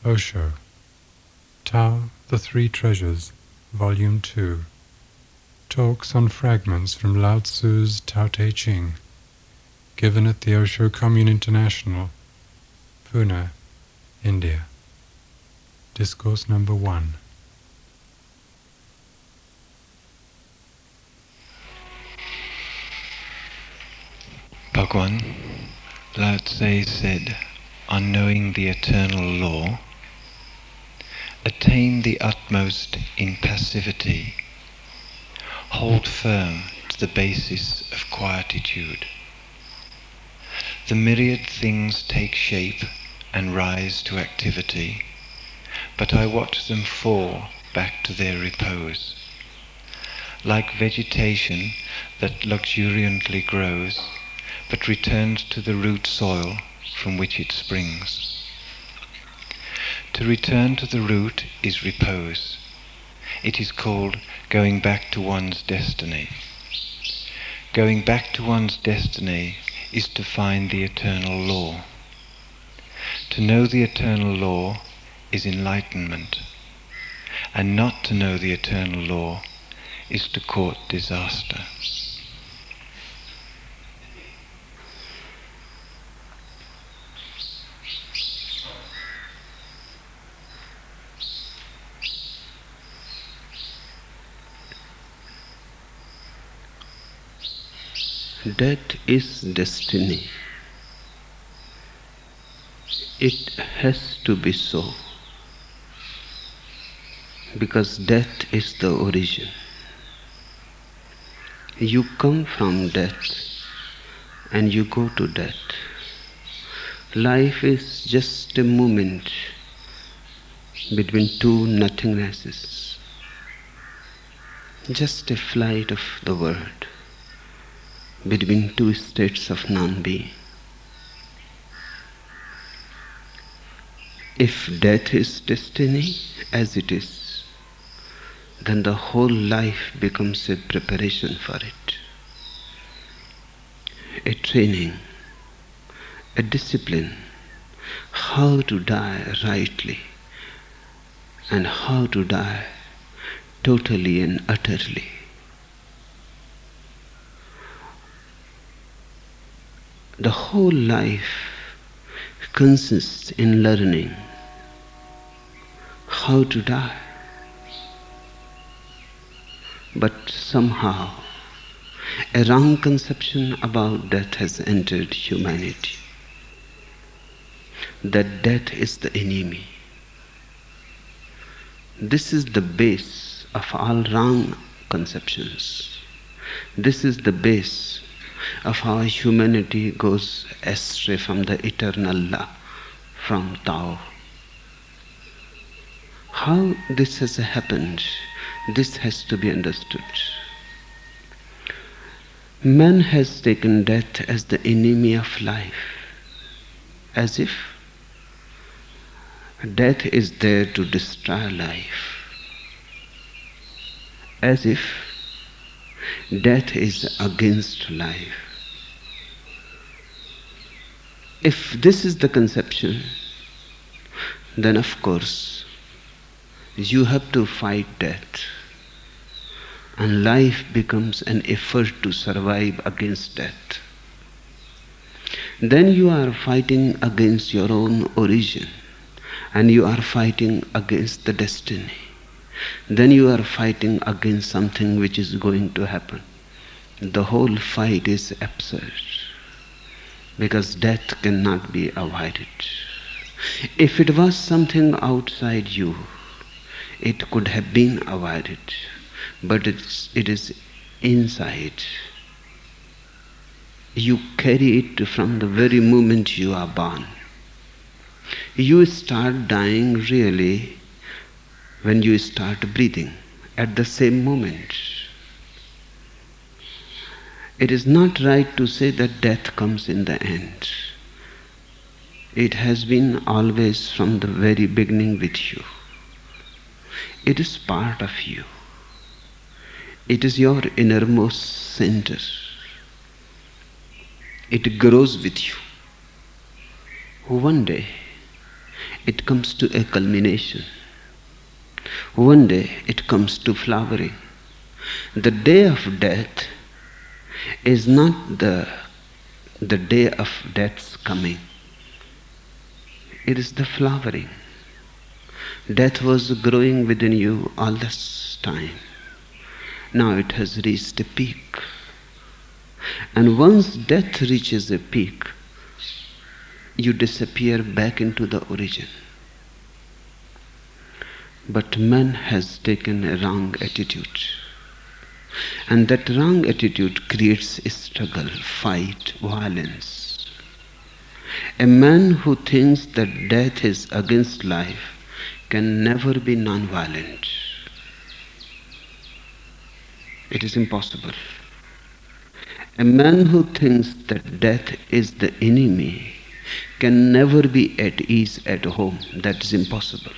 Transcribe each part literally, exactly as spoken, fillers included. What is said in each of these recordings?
Osho, Tao, the Three Treasures, Volume two. Talks on fragments from Lao Tzu's Tao Te Ching, given at the Osho Commune International, Pune, India. Discourse number one. Bhagwan, Lao Tzu said, on knowing the eternal law, attain the utmost in passivity, hold firm to the basis of quietude. The myriad things take shape and rise to activity, but I watch them fall back to their repose. Like vegetation that luxuriantly grows, but returns to the root soil from which it springs. To return to the root is repose. It is called going back to one's destiny. Going back to one's destiny is to find the eternal law. To know the eternal law is enlightenment, and not to know the eternal law is to court disaster. Death is destiny. It has to be so, because death is the origin. You come from death and you go to death. Life is just a moment between two nothingnesses, just a flight of the word between two states of non-being. If death is destiny, as it is, then the whole life becomes a preparation for it, a training, a discipline, how to die rightly and how to die totally and utterly. The whole life consists in learning how to die. But somehow a wrong conception about death has entered humanity. That death is the enemy. This is the base of all wrong conceptions. This is the base of how humanity goes astray from the eternal law, from Tao. How this has happened, this has to be understood. Man has taken death as the enemy of life, as if death is there to destroy life, as if death is against life. If this is the conception, then of course you have to fight death, and life becomes an effort to survive against death. Then you are fighting against your own origin, and you are fighting against the destiny. Then you are fighting against something which is going to happen. The whole fight is absurd, because death cannot be avoided. If it was something outside you, it could have been avoided, but it's, it is inside. You carry it from the very moment you are born. You start dying really when you start breathing, at the same moment. It is not right to say that death comes in the end. It has been always from the very beginning with you. It is part of you. It is your innermost center. It grows with you. One day, it comes to a culmination. One day it comes to flowering. The day of death is not the, the day of death's coming. It is the flowering. Death was growing within you all this time. Now it has reached a peak. And once death reaches a peak, you disappear back into the origin. But man has taken a wrong attitude. And that wrong attitude creates a struggle, fight, violence. A man who thinks that death is against life can never be non-violent. It is impossible. A man who thinks that death is the enemy can never be at ease at home. That is impossible.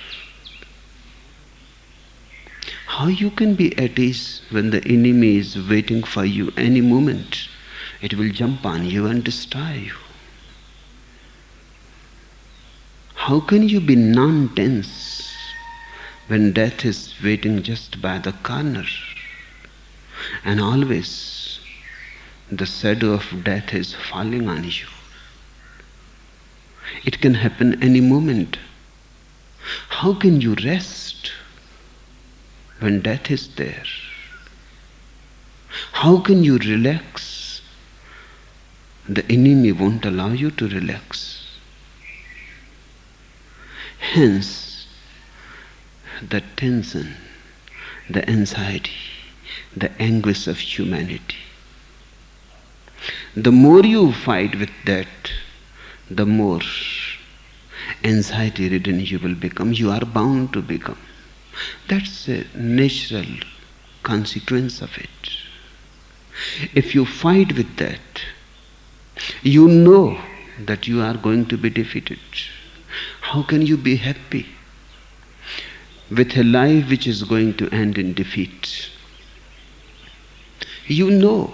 How you can be at ease when the enemy is waiting for you any moment? It will jump on you and destroy you. How can you be non-tense when death is waiting just by the corner? And always the shadow of death is falling on you. It can happen any moment. How can you rest when death is there? How can you relax? The enemy won't allow you to relax. Hence, the tension, the anxiety, the anguish of humanity. The more you fight with that, the more anxiety-ridden you will become. You are bound to become. That's a natural consequence of it. If you fight with that, you know that you are going to be defeated. How can you be happy with a life which is going to end in defeat? You know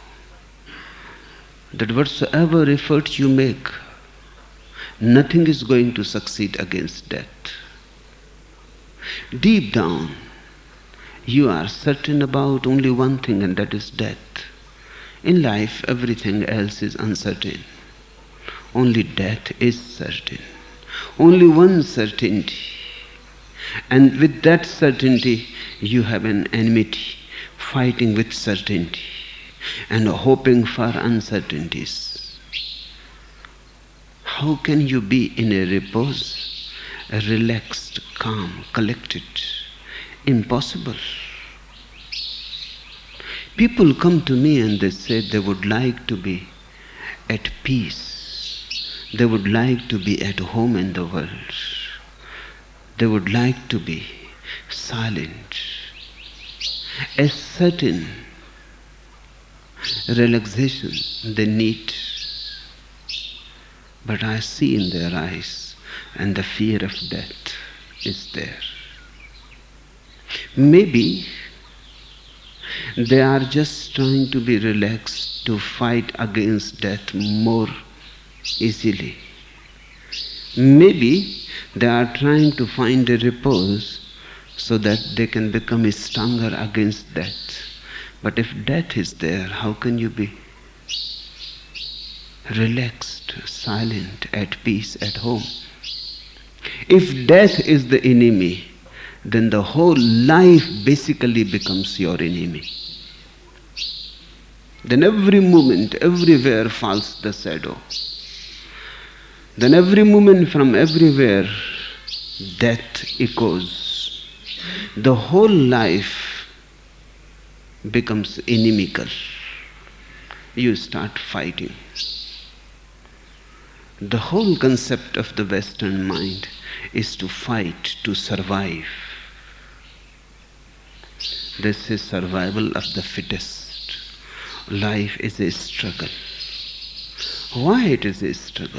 that whatsoever effort you make, nothing is going to succeed against death. Deep down, you are certain about only one thing, and that is death. In life, everything else is uncertain. Only death is certain. Only one certainty. And with that certainty, you have an enmity, fighting with certainty and hoping for uncertainties. How can you be in a repose, a relaxed, calm, collected? Impossible. People come to me and they say they would like to be at peace. They would like to be at home in the world. They would like to be silent. A certain relaxation they need. But I see in their eyes, and the fear of death is there. Maybe they are just trying to be relaxed to fight against death more easily. Maybe they are trying to find a repose so that they can become stronger against death. But if death is there, how can you be relaxed, silent, at peace, at home? If death is the enemy, then the whole life basically becomes your enemy. Then every moment, everywhere falls the shadow. Then every moment from everywhere, death echoes. The whole life becomes inimical. You start fighting. The whole concept of the Western mind is to fight, to survive. This is survival of the fittest. Life is a struggle. Why it is a struggle?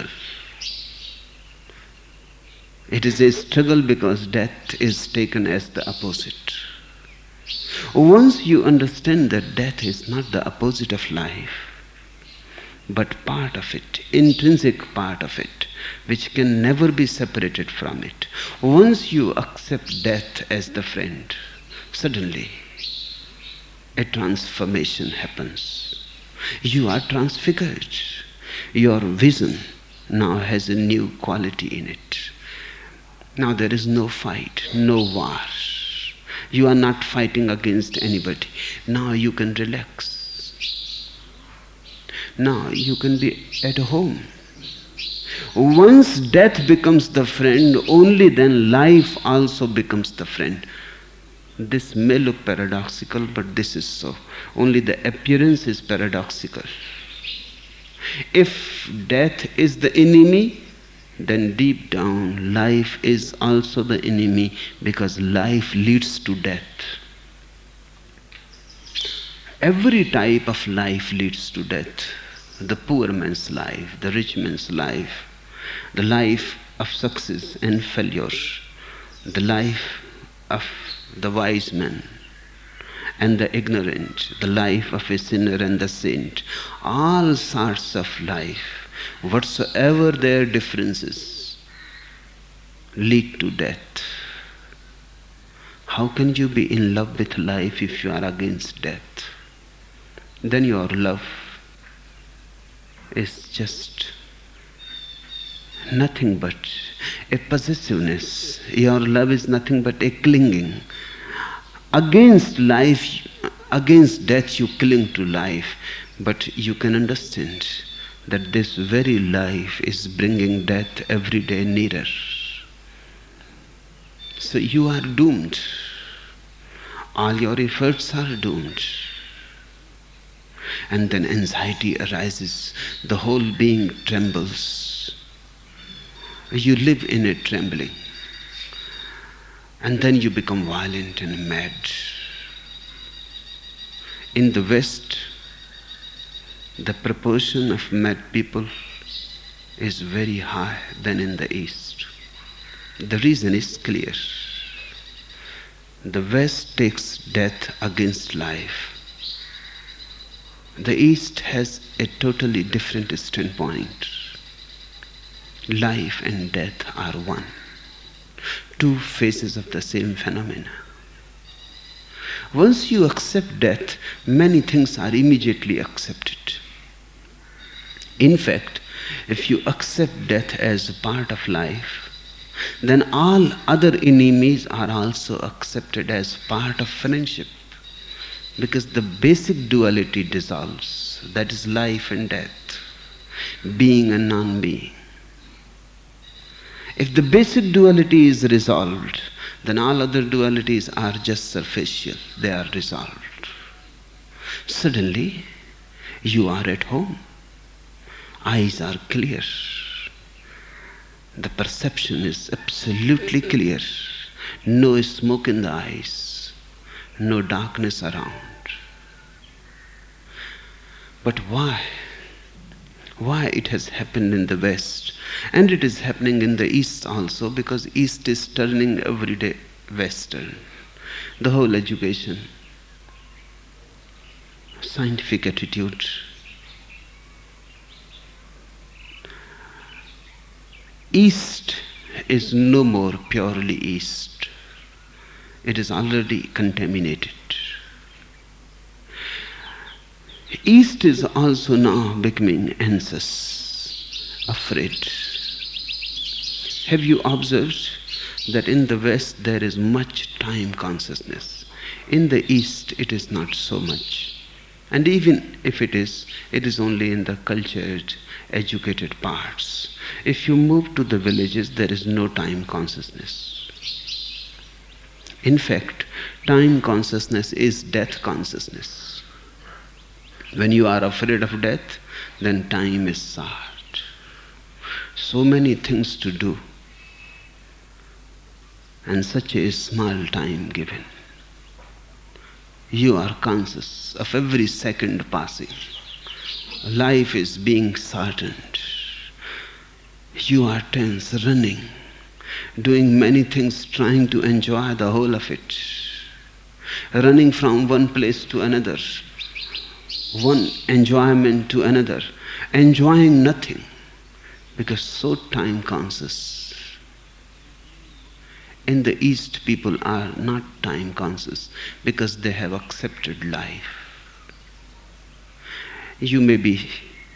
It is a struggle because death is taken as the opposite. Once you understand that death is not the opposite of life, but part of it, intrinsic part of it, which can never be separated from it. Once you accept death as the friend, suddenly a transformation happens. You are transfigured. Your vision now has a new quality in it. Now there is no fight, no war. You are not fighting against anybody. Now you can relax. Now you can be at home. Once death becomes the friend, only then life also becomes the friend. This may look paradoxical, but this is so. Only the appearance is paradoxical. If death is the enemy, then deep down life is also the enemy, because life leads to death. Every type of life leads to death. The poor man's life, the rich man's life, the life of success and failure, the life of the wise man and the ignorant, the life of a sinner and the saint, all sorts of life, whatsoever their differences, lead to death. How can you be in love with life if you are against death? Then your love is just nothing but a possessiveness. Your love is nothing but a clinging. Against life, against death you cling to life, but you can understand that this very life is bringing death every day nearer. So you are doomed. All your efforts are doomed. And then anxiety arises. The whole being trembles. You live in a trembling. And then you become violent and mad. In the West, the proportion of mad people is very high than in the East. The reason is clear. The West takes death against life. The East has a totally different standpoint. Life and death are one. Two faces of the same phenomena. Once you accept death, many things are immediately accepted. In fact, if you accept death as a part of life, then all other enemies are also accepted as part of friendship. Because the basic duality dissolves, that is life and death, being and non-being. If the basic duality is resolved, then all other dualities are just superficial, they are resolved. Suddenly, you are at home. Eyes are clear. The perception is absolutely clear. No smoke in the eyes, no darkness around. But why? Why it has happened in the West? And it is happening in the East also, because East is turning every day Western. The whole education, scientific attitude, East is no more purely East. It is already contaminated. East is also now becoming anxious, afraid. Have you observed that in the West there is much time consciousness? In the East it is not so much. And even if it is, it is only in the cultured, educated parts. If you move to the villages, there is no time consciousness. In fact, time consciousness is death consciousness. When you are afraid of death, then time is short. So many things to do, and such a small time given. You are conscious of every second passing. Life is being shortened. You are tense, running, doing many things, trying to enjoy the whole of it. Running from one place to another, one enjoyment to another, enjoying nothing. because so time conscious. In the East, people are not time conscious because they have accepted life. You may be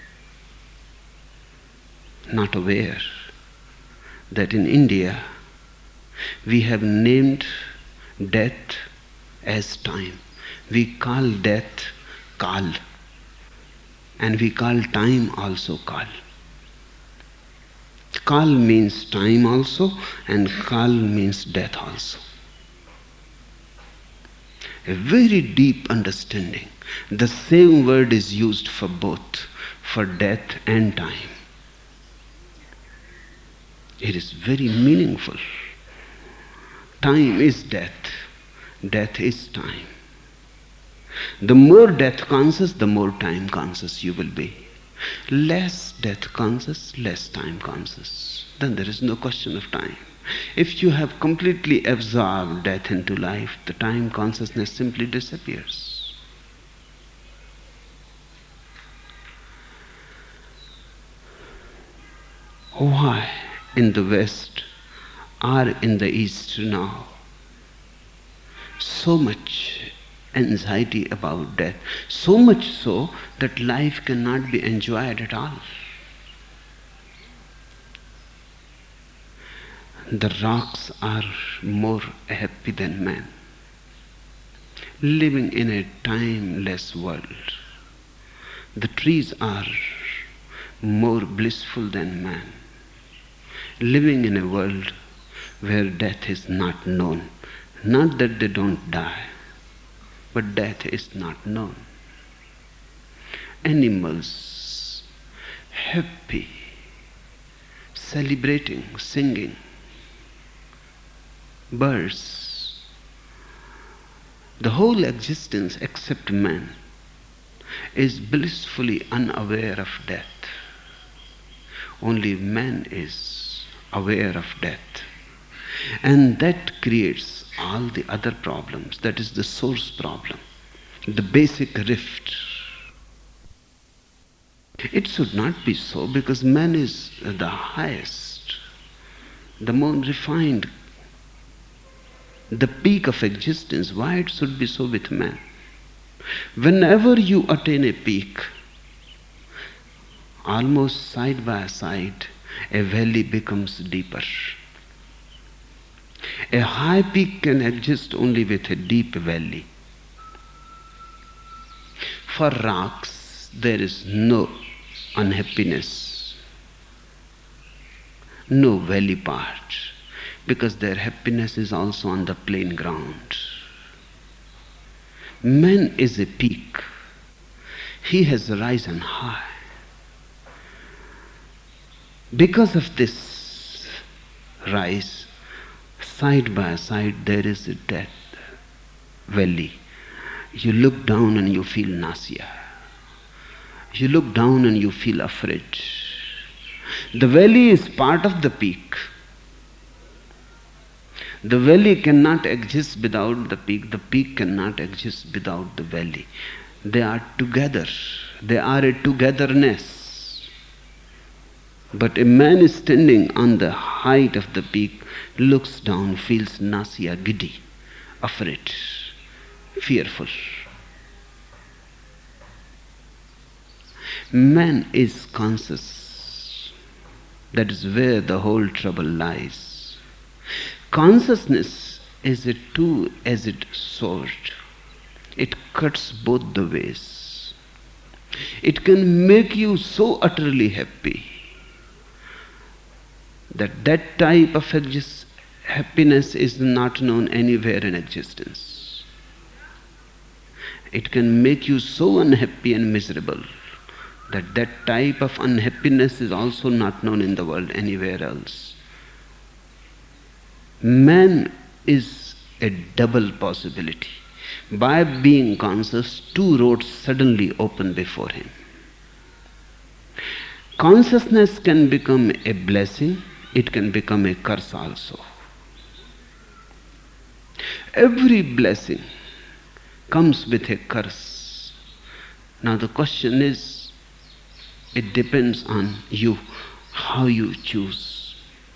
not aware that in India we have named death as time. We call death Kal, and we call time also Kal. Kal means time also, and Kal means death also. A very deep understanding. The same word is used for both, for death and time. It is very meaningful. Time is death, death is time. The more death conscious, the more time conscious you will be. Less death conscious, less time conscious. Then there is no question of time. If you have completely absorbed death into life, the time consciousness simply disappears. Why in the West or in the East now so much anxiety about death, so much so that life cannot be enjoyed at all? The rocks are more happy than man, living in a timeless world. The trees are more blissful than man, living in a world where death is not known. Not that they don't die, but death is not known. Animals happy, celebrating, singing. Birds. The whole existence except man is blissfully unaware of death. Only man is aware of death. And that creates all the other problems. That is the source problem, the basic rift. It should not be so, because man is the highest, the more refined, the peak of existence. Why it should be so with man? Whenever you attain a peak, almost side by side, a valley becomes deeper. A high peak can exist only with a deep valley. For rocks, there is no unhappiness, no valley part, because their happiness is also on the plain ground. Man is a peak. He has risen high. Because of this rise, side by side there is a death valley. You look down and you feel nausea. You look down and you feel afraid. The valley is part of the peak. The valley cannot exist without the peak. The peak cannot exist without the valley. They are together. They are a togetherness. But a man is standing on the height of the peak, looks down, feels nausea, giddy, afraid, fearful. Man is conscious. That is where the whole trouble lies. Consciousness is a two-edged sword. It cuts both the ways. It can make you so utterly happy that that type of exist- happiness is not known anywhere in existence. It can make you so unhappy and miserable that that type of unhappiness is also not known in the world anywhere else. Man is a double possibility. By being conscious, two roads suddenly open before him. Consciousness can become a blessing, it can become a curse also. Every blessing comes with a curse. Now the question is, it depends on you. how you choose.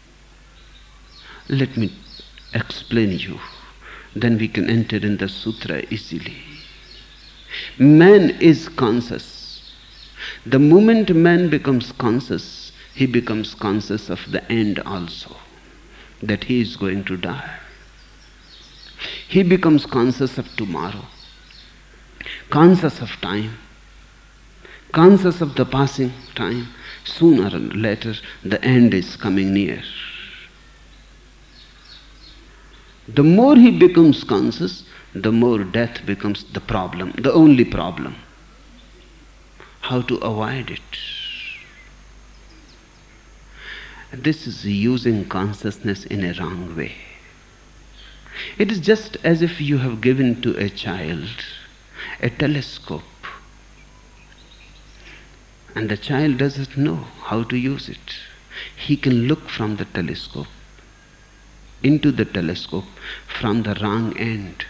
Let me explain you, then we can enter in the sutra easily. Man is conscious. The moment man becomes conscious, he becomes conscious of the end also, that he is going to die. He becomes conscious of tomorrow, conscious of time, conscious of the passing time. Sooner or later, the end is coming near. The more he becomes conscious, the more death becomes the problem, the only problem. How to avoid it? This is using consciousness in a wrong way. It is just as if you have given to a child a telescope, and the child doesn't know how to use it. He can look from the telescope into the telescope from the wrong end.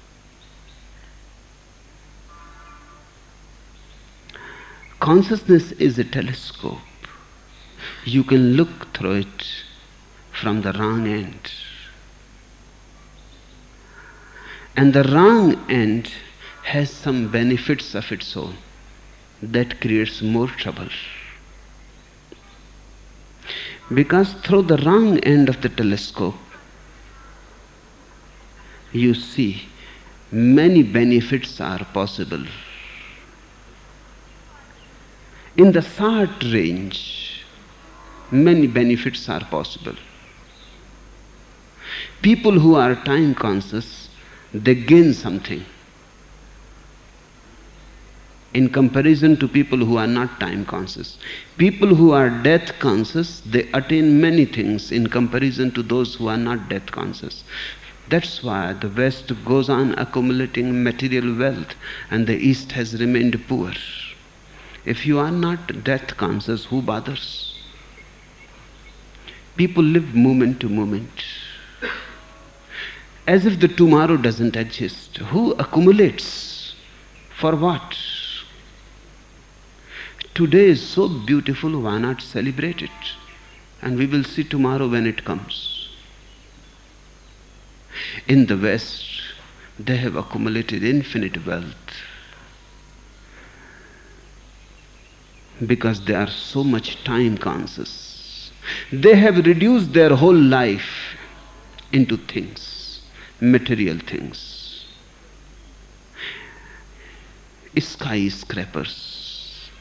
Consciousness is a telescope. You can look through it from the wrong end. And the wrong end has some benefits of its own that creates more trouble. Because through the wrong end of the telescope, you see many benefits are possible. In the short range, many benefits are possible. People who are time conscious, they gain something in comparison to people who are not time conscious. People who are death conscious, they attain many things in comparison to those who are not death conscious. That's why the West goes on accumulating material wealth and the East has remained poor. If you are not death conscious, who bothers? People live moment to moment, as if the tomorrow doesn't exist. Who accumulates? For what? Today is so beautiful, why not celebrate it? And we will see tomorrow when it comes. In the West, they have accumulated infinite wealth because they are so much time conscious. They have reduced their whole life into things, material things. Skyscrapers.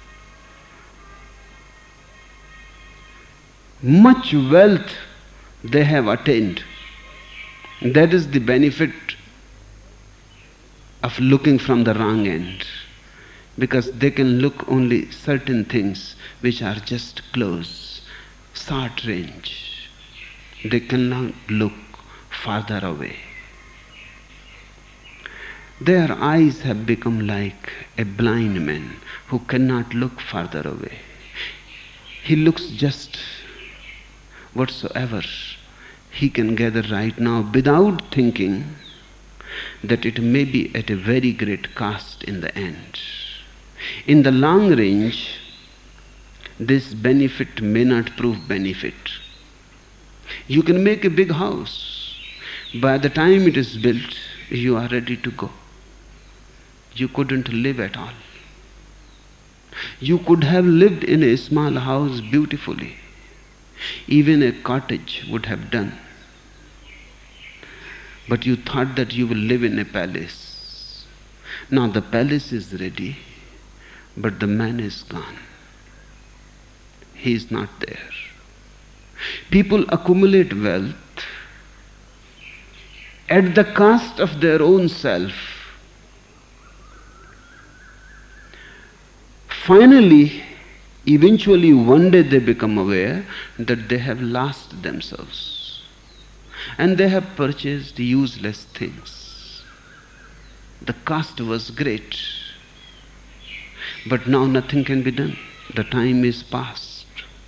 Much wealth they have attained. That is the benefit of looking from the wrong end, because they can look only certain things which are just close, short range. They cannot look farther away. Their eyes have become like a blind man who cannot look farther away. He looks just whatsoever he can gather right now without thinking that it may be at a very great cost in the end. In the long range, this benefit may not prove benefit. You can make a big house. By the time it is built, you are ready to go. You couldn't live at all. You could have lived in a small house beautifully. Even a cottage would have done. But you thought that you will live in a palace. Now the palace is ready, but the man is gone. He is not there. People accumulate wealth at the cost of their own self. Finally, eventually one day they become aware that they have lost themselves. And they have purchased useless things. The cost was great. But now nothing can be done. The time is past.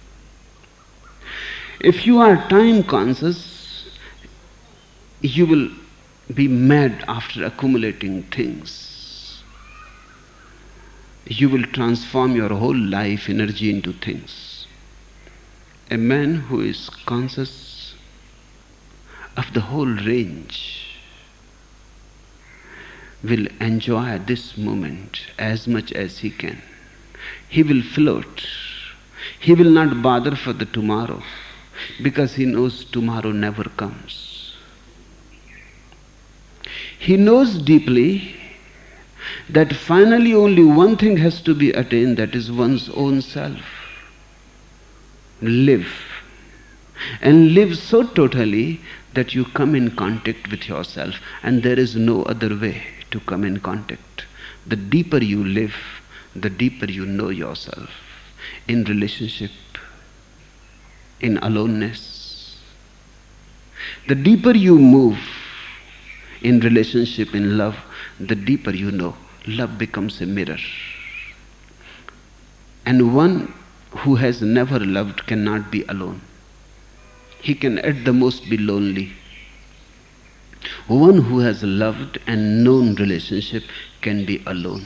If you are time conscious, you will be mad after accumulating things. You will transform your whole life energy into things. A man who is conscious of the whole range will enjoy this moment as much as he can. He will float. He will not bother for the tomorrow because he knows tomorrow never comes. He knows deeply that finally only one thing has to be attained, that is one's own self. Live. And live so totally that you come in contact with yourself, and there is no other way to come in contact. The deeper you live, the deeper you know yourself. In relationship, in aloneness. The deeper you move in relationship, in love, the deeper you know. Love becomes a mirror. And one who has never loved cannot be alone. He can at the most be lonely. One who has loved and known relationship can be alone.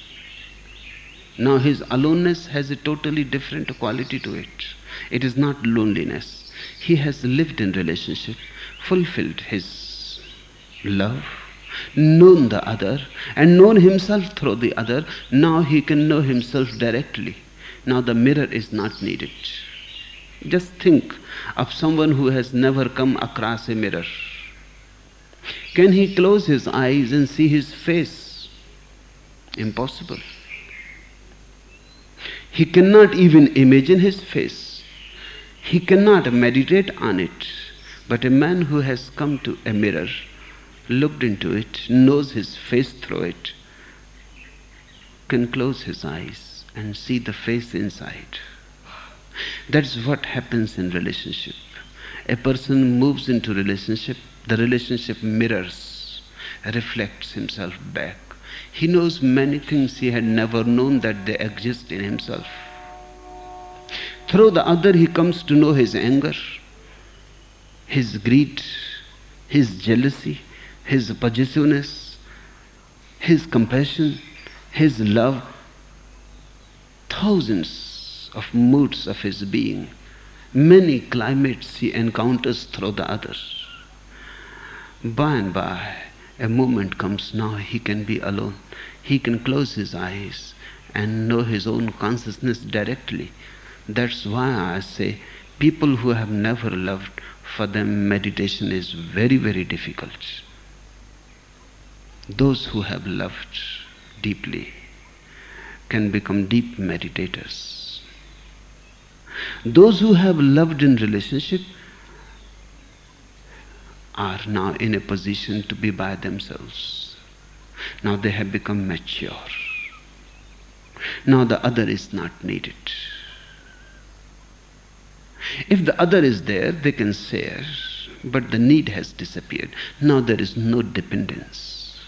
Now his aloneness has a totally different quality to it. It is not loneliness. He has lived in relationship, fulfilled his love, known the other, and known himself through the other. Now he can know himself directly. Now the mirror is not needed. Just think of someone who has never come across a mirror. Can he close his eyes and see his face? Impossible. He cannot even imagine his face. He cannot meditate on it. But a man who has come to a mirror, looked into it, knows his face through it, can close his eyes and see the face inside. That's what happens in relationship. A person moves into relationship, the relationship mirrors, reflects himself back. He knows many things he had never known that they exist in himself. Through the other he comes to know his anger, his greed, his jealousy, his possessiveness, his compassion, his love, thousands of moods of his being. Many climates he encounters through the other. By and by, a moment comes now he can be alone. He can close his eyes and know his own consciousness directly. That's why I say people who have never loved, for them meditation is very, very difficult. Those who have loved deeply can become deep meditators. Those who have loved in relationship are now in a position to be by themselves. Now they have become mature. Now the other is not needed. If the other is there, they can share, but the need has disappeared. Now there is no dependence.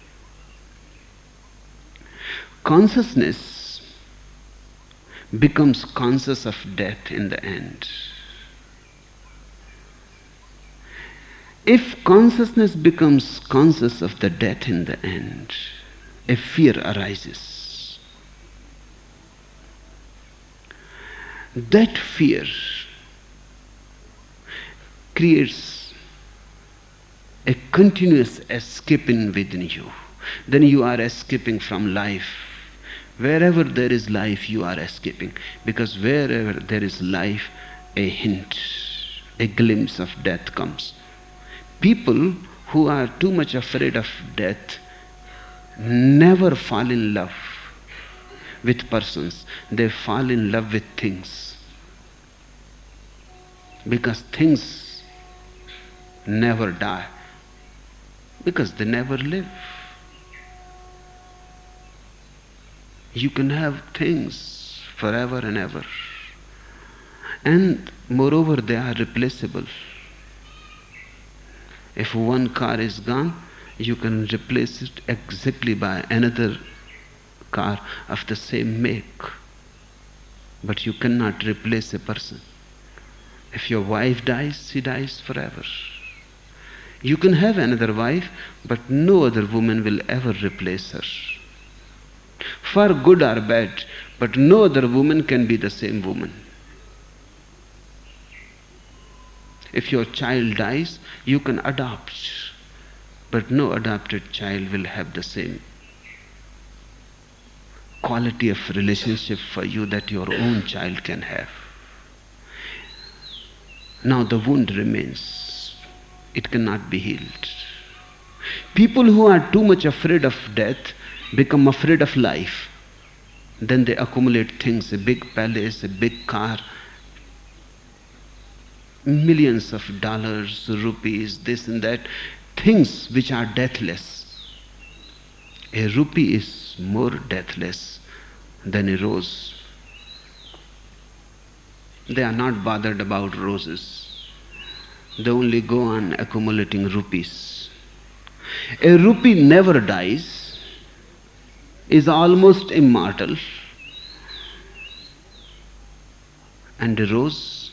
Consciousness becomes conscious of death in the end. If consciousness becomes conscious of the death in the end, a fear arises. That fear creates a continuous escaping within you. Then you are escaping from life. Wherever there is life, you are escaping. Because wherever there is life, a hint, a glimpse of death comes. People who are too much afraid of death never fall in love with persons. They fall in love with things. Because things never die. Because they never live. You can have things forever and ever. And moreover, they are replaceable. If one car is gone, you can replace it exactly by another car of the same make. But you cannot replace a person. If your wife dies, she dies forever. You can have another wife, but no other woman will ever replace her. For good or bad, but no other woman can be the same woman. If your child dies, you can adopt, but no adopted child will have the same quality of relationship for you that your own child can have. Now the wound remains. It cannot be healed. People who are too much afraid of death become afraid of life. Then they accumulate things, a big palace, a big car, millions of dollars, rupees, this and that, things which are deathless. A rupee is more deathless than a rose. They are not bothered about roses. They only go on accumulating rupees. A rupee never dies, is almost immortal, and a rose,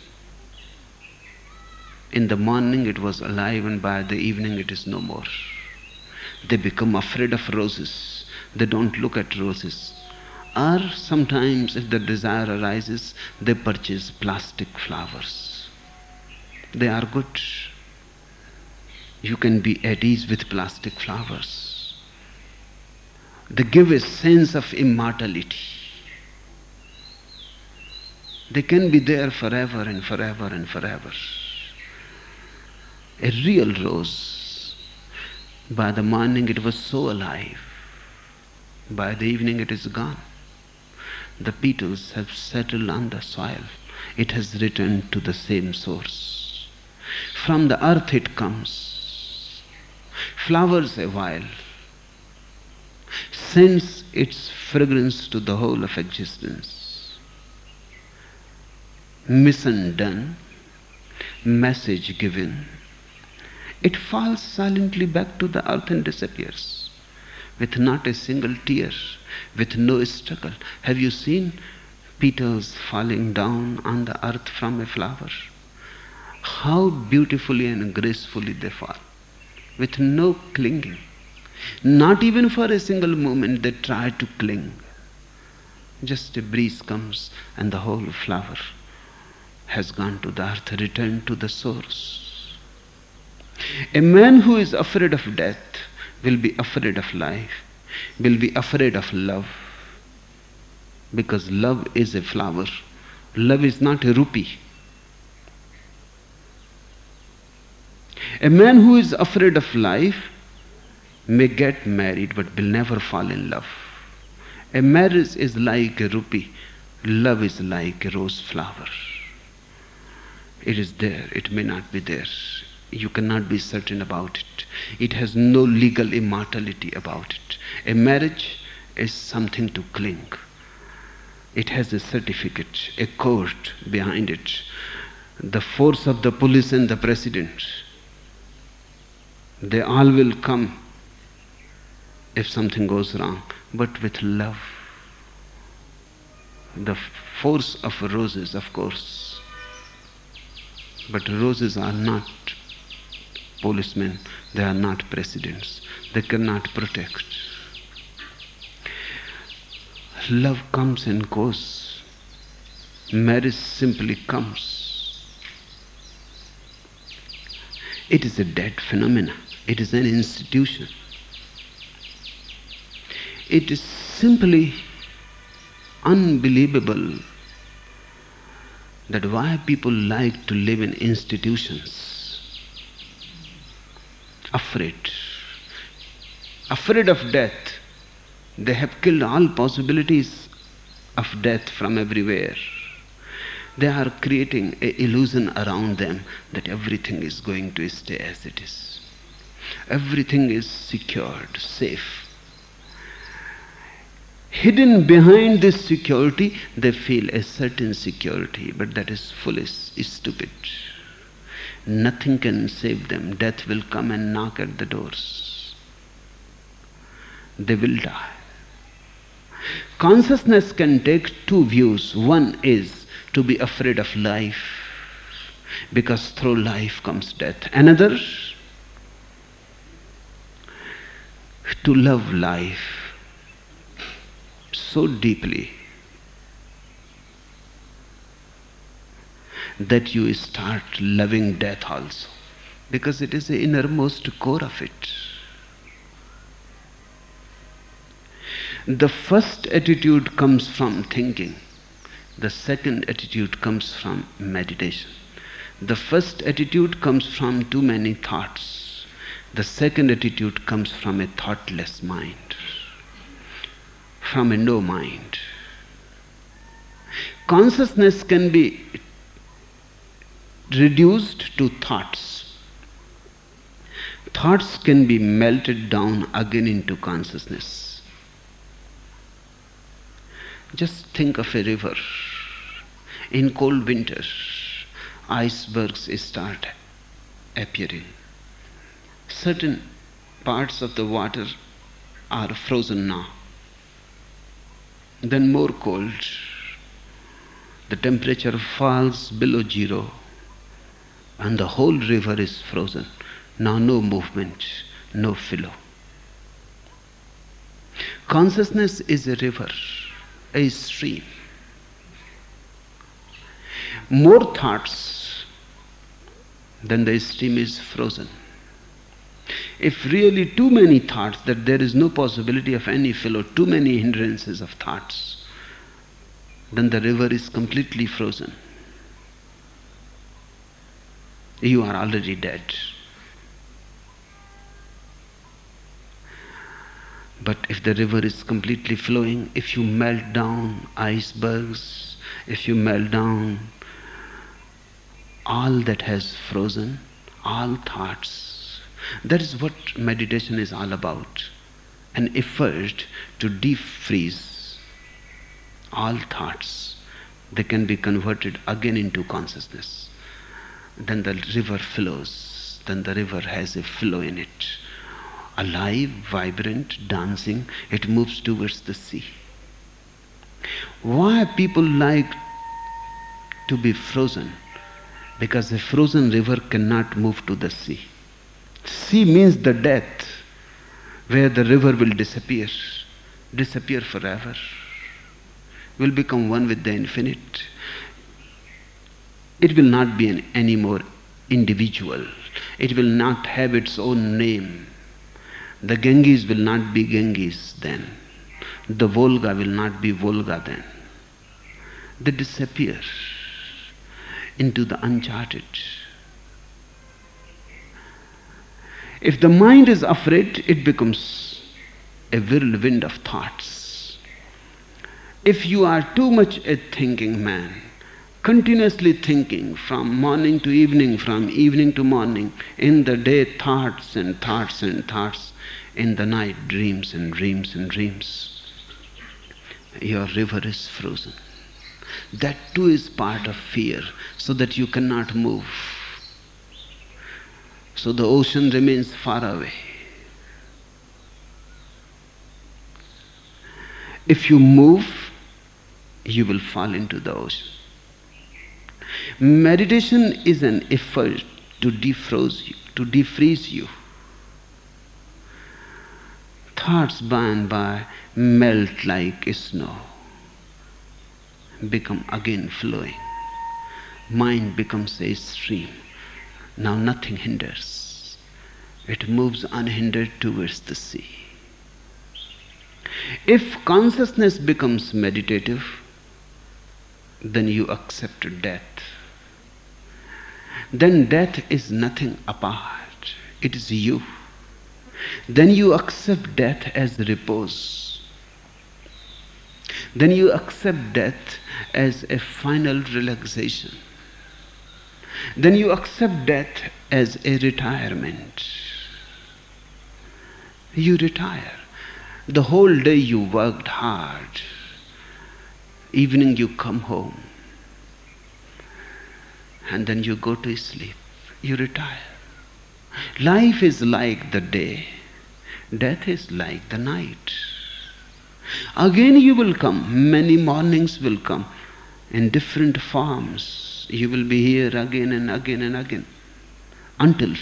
in the morning it was alive and by the evening it is no more. They become afraid of roses. They don't look at roses. Or sometimes if the desire arises, they purchase plastic flowers. They are good. You can be at ease with plastic flowers. They give a sense of immortality. They can be there forever and forever and forever. A real rose, by the morning it was so alive, by the evening it is gone. The petals have settled on the soil. It has returned to the same source. From the earth it comes, flowers a while, sends its fragrance to the whole of existence. Mission done, message given, it falls silently back to the earth and disappears, with not a single tear, with no struggle. Have you seen petals falling down on the earth from a flower? How beautifully and gracefully they fall, with no clinging. Not even for a single moment they try to cling. Just a breeze comes and the whole flower has gone to the earth, returned to the source. A man who is afraid of death will be afraid of life, will be afraid of love, because love is a flower. Love is not a rupee. A man who is afraid of life may get married but will never fall in love. A marriage is like a rupee. Love is like a rose flower. It is there, it may not be there. You cannot be certain about it. It has no legal immortality about it. A marriage is something to cling. It has a certificate, a court behind it, the force of the police and the president. They all will come if something goes wrong. But with love, the force of roses, of course. But roses are not policemen, they are not presidents. They cannot protect. Love comes and goes. Marriage simply comes. It is a dead phenomenon. It is an institution. It is simply unbelievable that why people like to live in institutions. Afraid. Afraid of death. They have killed all possibilities of death from everywhere. They are creating an illusion around them that everything is going to stay as it is. Everything is secured, safe. Hidden behind this security, they feel a certain security, but that is foolish, stupid. Nothing can save them. Death will come and knock at the doors. They will die. Consciousness can take two views. One is to be afraid of life, because through life comes death. Another, to love life so deeply that you start loving death also, because it is the innermost core of it. The first attitude comes from thinking. The second attitude comes from meditation. The first attitude comes from too many thoughts. The second attitude comes from a thoughtless mind, from a no mind. Consciousness can be reduced to thoughts. Thoughts can be melted down again into consciousness. Just think of a river. In cold winter, icebergs start appearing. Certain parts of the water are frozen now. Then more cold. The temperature falls below zero and the whole river is frozen. Now no movement, no flow. Consciousness is a river, a stream. More thoughts, then the stream is frozen. If really too many thoughts, that there is no possibility of any flow, too many hindrances of thoughts, then the river is completely frozen. You are already dead. But if the river is completely flowing, if you melt down icebergs, if you melt down all that has frozen, all thoughts, that is what meditation is all about. An effort to defreeze all thoughts. They can be converted again into consciousness. Then the river flows. Then the river has a flow in it. Alive, vibrant, dancing, it moves towards the sea. Why people like to be frozen? Because a frozen river cannot move to the sea. Sea means the death, where the river will disappear, disappear forever, will become one with the infinite. It will not be an any more individual. It will not have its own name. The Ganges will not be Ganges then. The Volga will not be Volga then. They disappear into the uncharted. If the mind is afraid, it becomes a whirlwind of thoughts. If you are too much a thinking man, continuously thinking from morning to evening, from evening to morning, in the day thoughts and thoughts and thoughts, in the night dreams and dreams and dreams, your river is frozen. That too is part of fear, so that you cannot move. So the ocean remains far away. If you move, you will fall into the ocean. Meditation is an effort to defroze you, to defreeze you. Thoughts by and by melt like snow, become again flowing. Mind becomes a stream. Now nothing hinders. It moves unhindered towards the sea. If consciousness becomes meditative, then you accept death. Then death is nothing apart. It is you. Then you accept death as repose. Then you accept death as a final relaxation. Then you accept death as a retirement. You retire. The whole day you worked hard. Evening you come home. And then you go to sleep. You retire. Life is like the day. Death is like the night. Again you will come. Many mornings will come in different forms. You will be here again and again and again until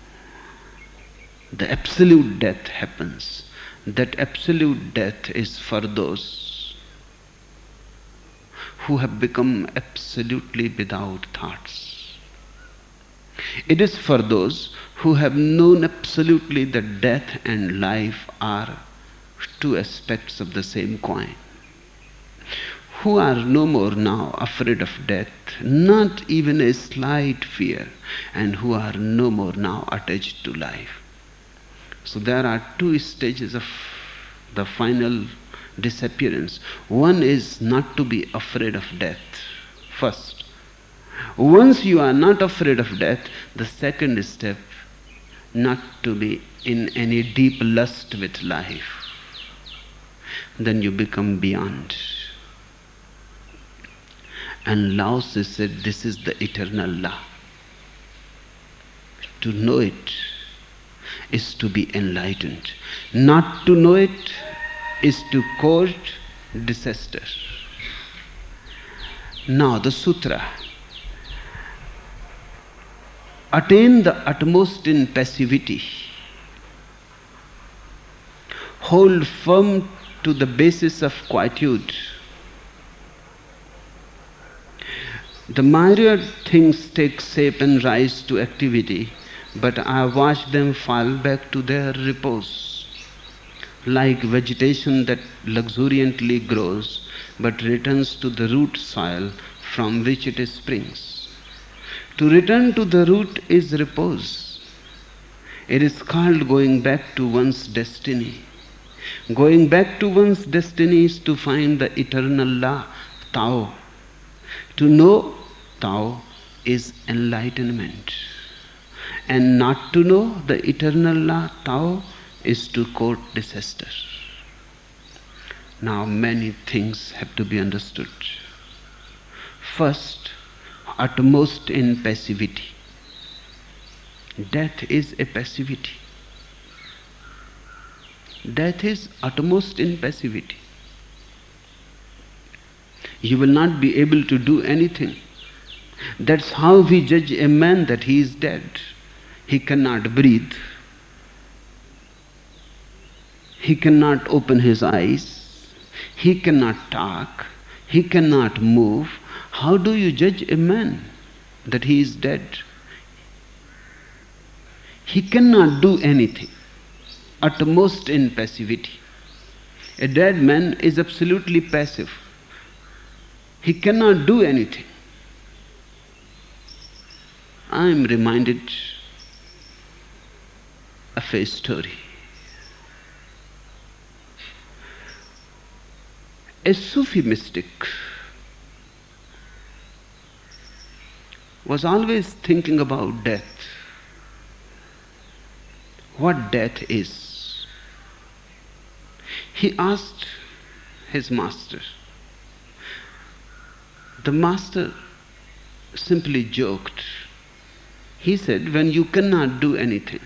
the absolute death happens. That absolute death is for those who have become absolutely without thoughts. It is for those who have known absolutely that death and life are two aspects of the same coin, who are no more now afraid of death, not even a slight fear, and who are no more now attached to life. So there are two stages of the final disappearance. One is not to be afraid of death. First, once you are not afraid of death, the second step, not to be in any deep lust with life. Then you become beyond. And Lao Tzu said, this is the eternal law. To know it is to be enlightened. Not to know it is to court disaster. Now the sutra. Attain the utmost in passivity. Hold firm to the basis of quietude. The myriad things take shape and rise to activity, but I watch them fall back to their repose, like vegetation that luxuriantly grows, but returns to the root soil from which it springs. To return to the root is repose. It is called going back to one's destiny. Going back to one's destiny is to find the eternal law, Tao. To know Tao is enlightenment. And not to know the eternal law, Tao, is to court disaster. Now many things have to be understood. First, utmost in passivity. Death is a passivity. Death is utmost in passivity. You will not be able to do anything. That's how we judge a man that he is dead. He cannot breathe. He cannot open his eyes. He cannot talk. He cannot move. How do you judge a man that he is dead? He cannot do anything. Utmost in passivity. A dead man is absolutely passive. He cannot do anything. I am reminded of a story. A Sufi mystic was always thinking about death. What death is. He asked his master. The master simply joked. He said, when you cannot do anything,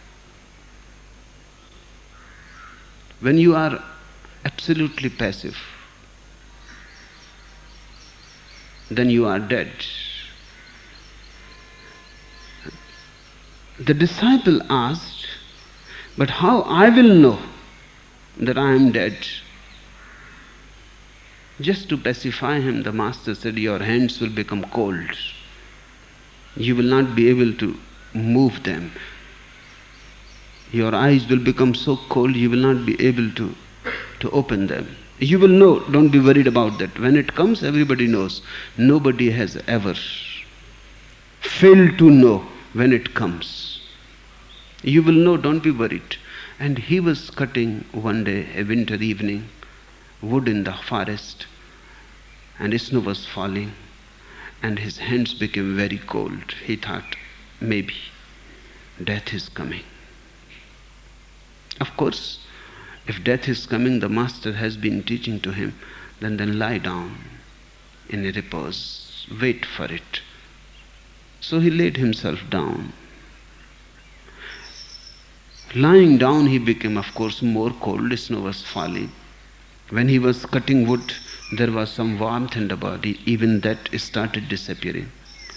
when you are absolutely passive, then you are dead. The disciple asked, but how I will know that I am dead? Just to pacify him, the master said, your hands will become cold. You will not be able to move them. Your eyes will become so cold, you will not be able to, to open them. You will know, don't be worried about that. When it comes, everybody knows. Nobody has ever failed to know when it comes. You will know, don't be worried. And he was cutting one day, a winter evening, wood in the forest, and snow was falling, and his hands became very cold. He thought, maybe death is coming. Of course, if death is coming, the master has been teaching to him, then then lie down in a repose, wait for it. So he laid himself down. Lying down, he became, of course, more cold. Snow was falling. When he was cutting wood, there was some warmth in the body. Even that started disappearing.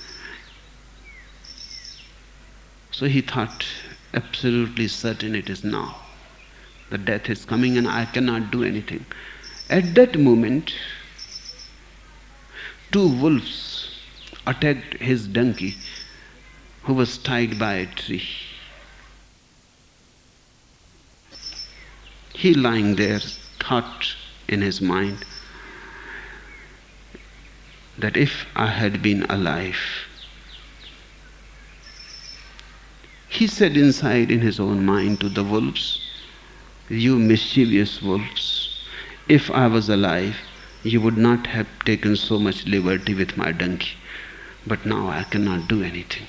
So he thought, absolutely certain it is now. The death is coming and I cannot do anything. At that moment, two wolves attacked his donkey who was tied by a tree. He lying there thought in his mind that if I had been alive, he said inside in his own mind to the wolves, you mischievous wolves, if I was alive, you would not have taken so much liberty with my donkey. But now I cannot do anything.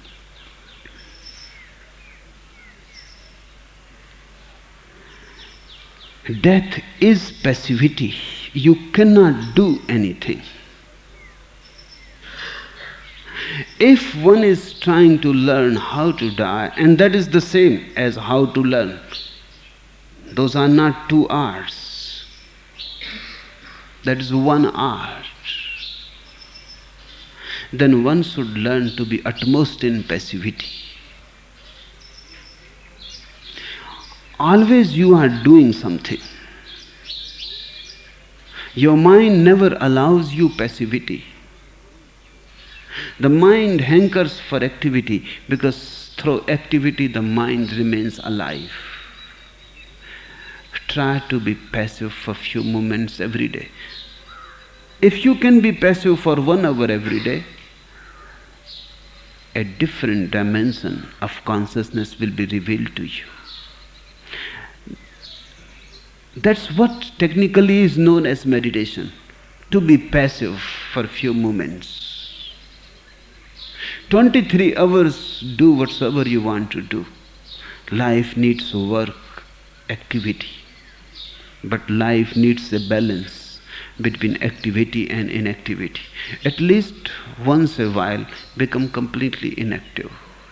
Death is passivity. You cannot do anything. If one is trying to learn how to die, and that is the same as how to learn, those are not two arts. That is one art. Then one should learn to be utmost in passivity. Always you are doing something. Your mind never allows you passivity. The mind hankers for activity because through activity the mind remains alive. Try to be passive for few moments every day. If you can be passive for one hour every day, a different dimension of consciousness will be revealed to you. That's what technically is known as meditation, to be passive for few moments. twenty-three hours, do whatsoever you want to do. Life needs work, activity. But life needs a balance between activity and inactivity. At least once a while, become completely inactive.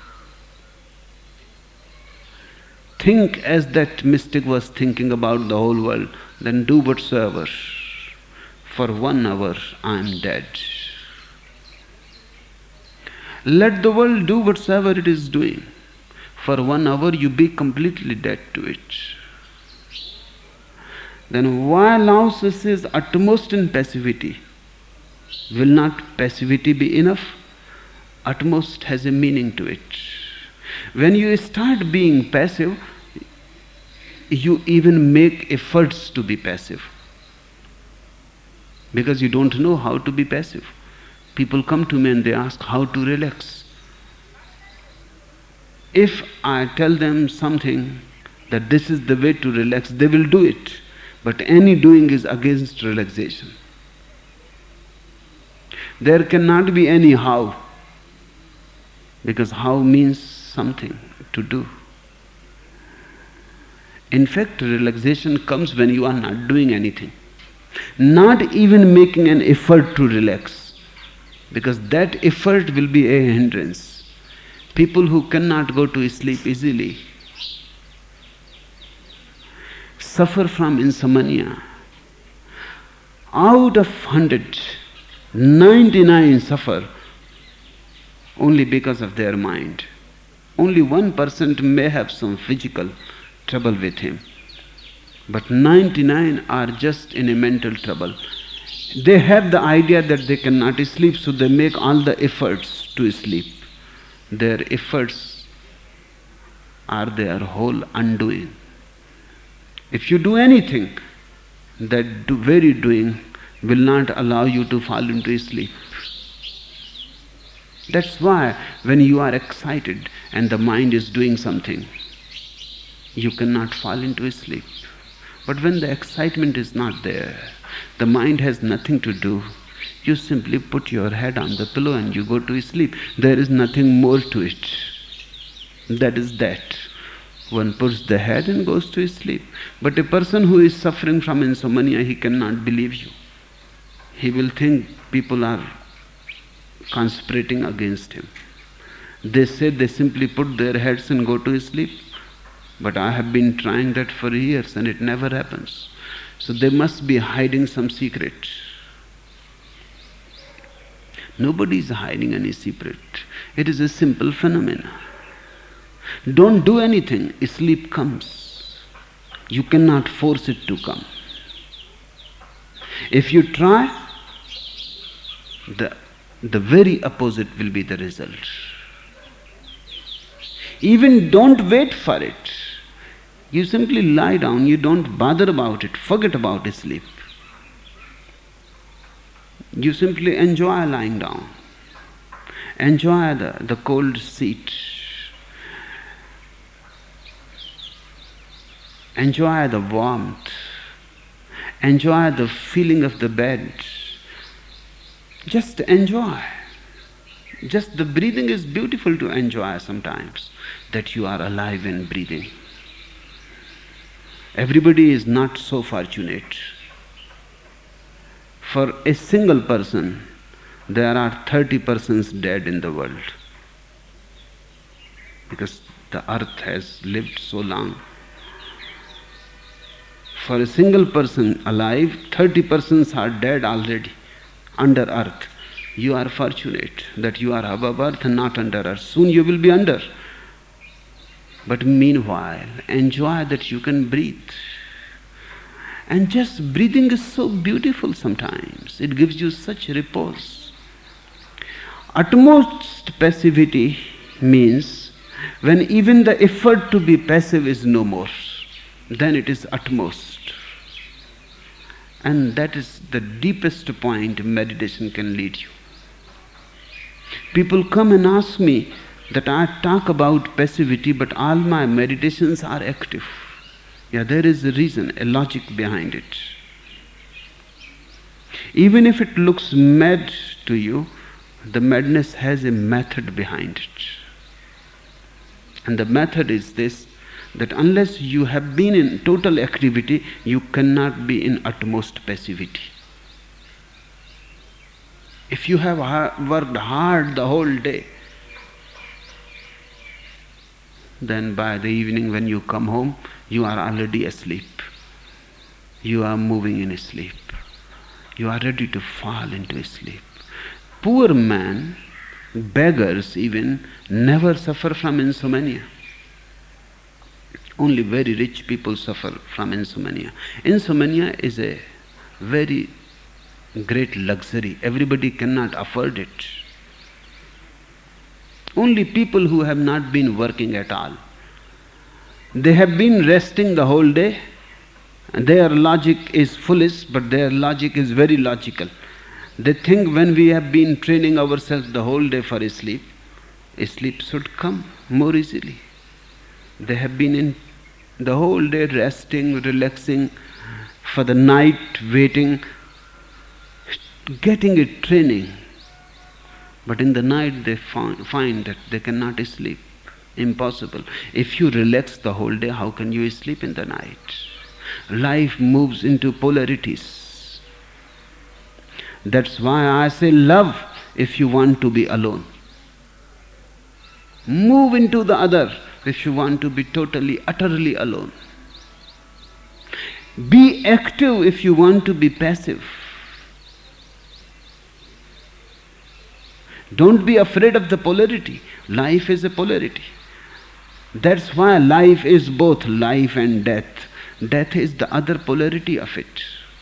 Think as that mystic was thinking about the whole world, then do whatsoever. For one hour, I am dead. Let the world do whatsoever it is doing. For one hour, you be completely dead to it. Then why Lao Tzu says utmost in passivity? Will not passivity be enough? Utmost has a meaning to it. When you start being passive, you even make efforts to be passive. Because you don't know how to be passive. People come to me and they ask how to relax. If I tell them something that this is the way to relax, they will do it. But any doing is against relaxation. There cannot be any how, because how means something to do. In fact, relaxation comes when you are not doing anything, not even making an effort to relax, because that effort will be a hindrance. People who cannot go to sleep easily suffer from insomnia. Out of hundred, ninety-nine suffer only because of their mind. Only one percent may have some physical trouble with him, but ninety-nine are just in a mental trouble. They have the idea that they cannot sleep, so they make all the efforts to sleep. Their efforts are their whole undoing. If you do anything, that do very doing will not allow you to fall into sleep. That's why when you are excited and the mind is doing something, you cannot fall into sleep. But when the excitement is not there, the mind has nothing to do, you simply put your head on the pillow and you go to sleep. There is nothing more to it. That is that. One puts the head and goes to sleep. But a person who is suffering from insomnia, he cannot believe you. He will think people are conspirating against him. They say they simply put their heads and go to sleep. But I have been trying that for years and it never happens. So they must be hiding some secret. Nobody is hiding any secret. It is a simple phenomenon. Don't do anything, sleep comes. You cannot force it to come. If you try, the, the very opposite will be the result. Even don't wait for it. You simply lie down, you don't bother about it, forget about sleep. You simply enjoy lying down. Enjoy the, the cold seat. Enjoy the warmth. Enjoy the feeling of the bed. Just enjoy. Just the breathing is beautiful to enjoy sometimes, that you are alive and breathing. Everybody is not so fortunate. For a single person, there are thirty persons dead in the world. Because the earth has lived so long. For a single person alive, thirty persons are dead already under earth. You are fortunate that you are above earth and not under earth. Soon you will be under. But meanwhile, enjoy that you can breathe. And just breathing is so beautiful sometimes. It gives you such repose. Utmost passivity means when even the effort to be passive is no more. Then it is utmost. And that is the deepest point meditation can lead you. People come and ask me that I talk about passivity, but all my meditations are active. Yeah, there is a reason, a logic behind it. Even if it looks mad to you, the madness has a method behind it. And the method is this, that unless you have been in total activity, you cannot be in utmost passivity. If you have worked hard the whole day, then by the evening when you come home, you are already asleep. You are moving in sleep. You are ready to fall into sleep. Poor man, beggars even, never suffer from insomnia. Only very rich people suffer from insomnia. Insomnia is a very great luxury. Everybody cannot afford it. Only people who have not been working at all. They have been resting the whole day. Their logic is foolish, but their logic is very logical. They think when we have been training ourselves the whole day for sleep, sleep should come more easily. They have been in the whole day resting, relaxing, for the night waiting, getting a training. But in the night they find that they cannot sleep. Impossible. If you relax the whole day, how can you sleep in the night? Life moves into polarities. That's why I say love if you want to be alone. Move into the other if you want to be totally, utterly alone. Be active if you want to be passive. Don't be afraid of the polarity. Life is a polarity. That's why life is both life and death. Death is the other polarity of it.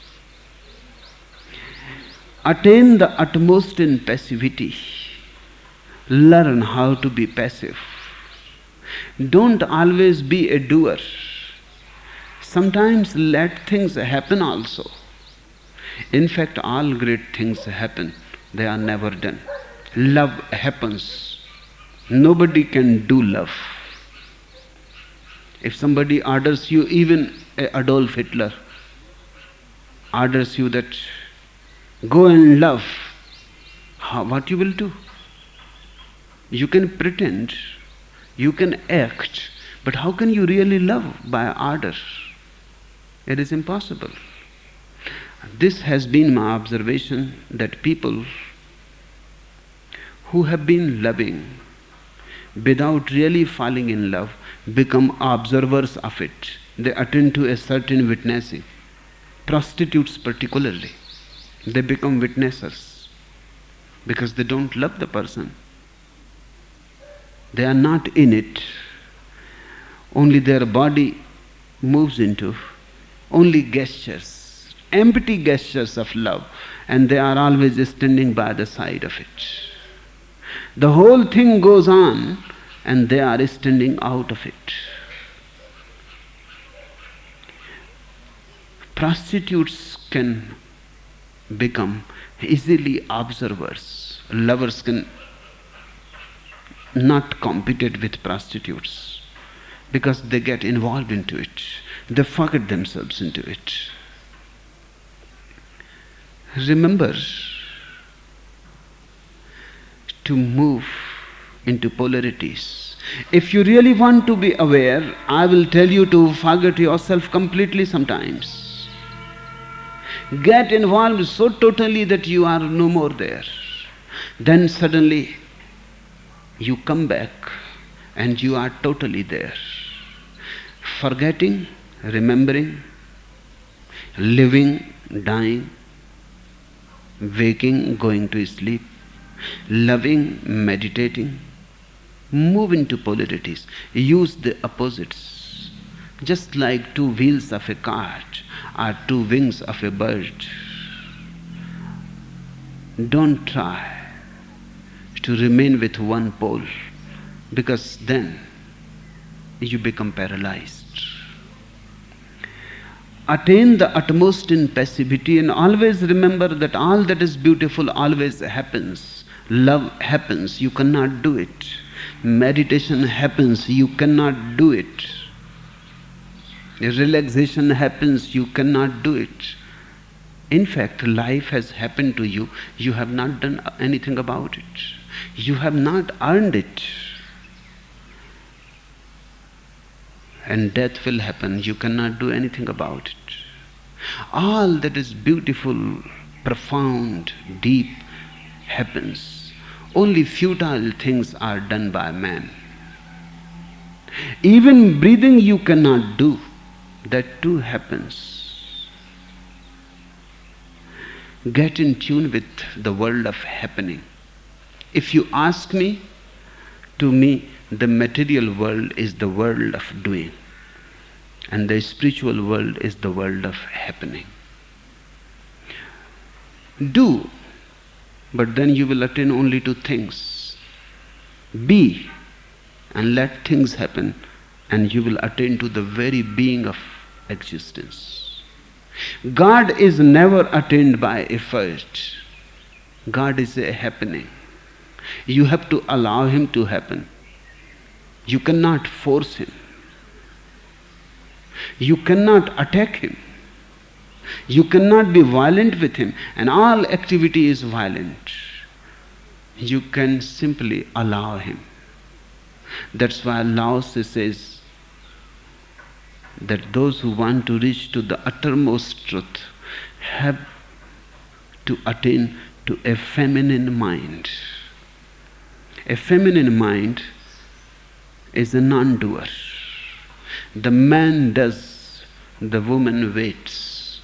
Attain the utmost in passivity. Learn how to be passive. Don't always be a doer. Sometimes let things happen also. In fact, all great things happen. They are never done. Love happens. Nobody can do love. If somebody orders you, even Adolf Hitler orders you that go and love, how, what you will do? You can pretend, you can act, but how can you really love by order? It is impossible. This has been my observation, that people who have been loving without really falling in love become observers of it. They attend to a certain witnessing. Prostitutes particularly, they become witnessers because they don't love the person. They are not in it. Only their body moves into, only gestures, empty gestures of love, and they are always standing by the side of it. The whole thing goes on, and they are standing out of it. Prostitutes can become easily observers. Lovers can not compete with prostitutes because they get involved into it. They forget themselves into it. Remember to move into polarities. If you really want to be aware, I will tell you to forget yourself completely sometimes. Get involved so totally that you are no more there. Then suddenly you come back and you are totally there. Forgetting, remembering, living, dying, waking, going to sleep, loving, meditating. Move into polarities. Use the opposites. Just like two wheels of a cart or two wings of a bird. Don't try to remain with one pole, because then you become paralyzed. Attain the utmost in passivity, and always remember that all that is beautiful always happens. Love happens, you cannot do it. Meditation happens, you cannot do it. Relaxation happens, you cannot do it. In fact, life has happened to you, you have not done anything about it. You have not earned it. And death will happen, you cannot do anything about it. All that is beautiful, profound, deep happens. Only futile things are done by man. Even breathing you cannot do. That too happens. Get in tune with the world of happening. If you ask me, to me, the material world is the world of doing, and the spiritual world is the world of happening. Do, but then you will attain only to things. Be, and let things happen, and you will attain to the very being of existence. God is never attained by effort. God is a happening. You have to allow Him to happen. You cannot force Him. You cannot attack Him. You cannot be violent with Him, and all activity is violent. You can simply allow Him. That's why Lao Tse says that those who want to reach to the uttermost truth have to attain to a feminine mind. A feminine mind is a non-doer. The man does, the woman waits.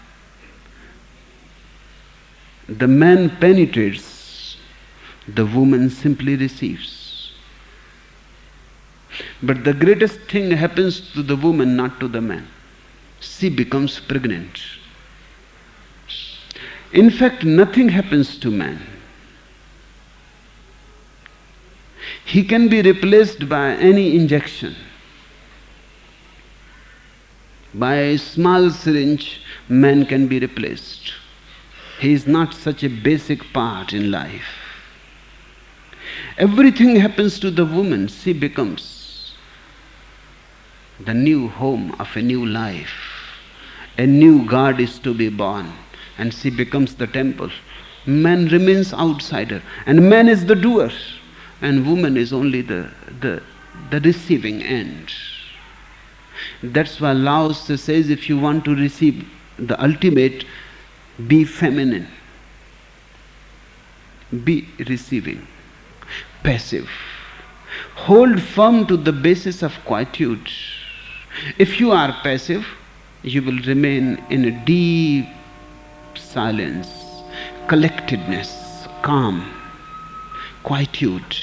The man penetrates, the woman simply receives. But the greatest thing happens to the woman, not to the man. She becomes pregnant. In fact, nothing happens to man. He can be replaced by any injection. By a small syringe, man can be replaced. He is not such a basic part in life. Everything happens to the woman. She becomes the new home of a new life. A new God is to be born, and she becomes the temple. Man remains outsider, and man is the doer, and woman is only the, the, the receiving end. That's why Lao Tse says, if you want to receive the ultimate, be feminine. Be receiving, passive. Hold firm to the basis of quietude. If you are passive, you will remain in a deep silence, collectedness, calm, quietude.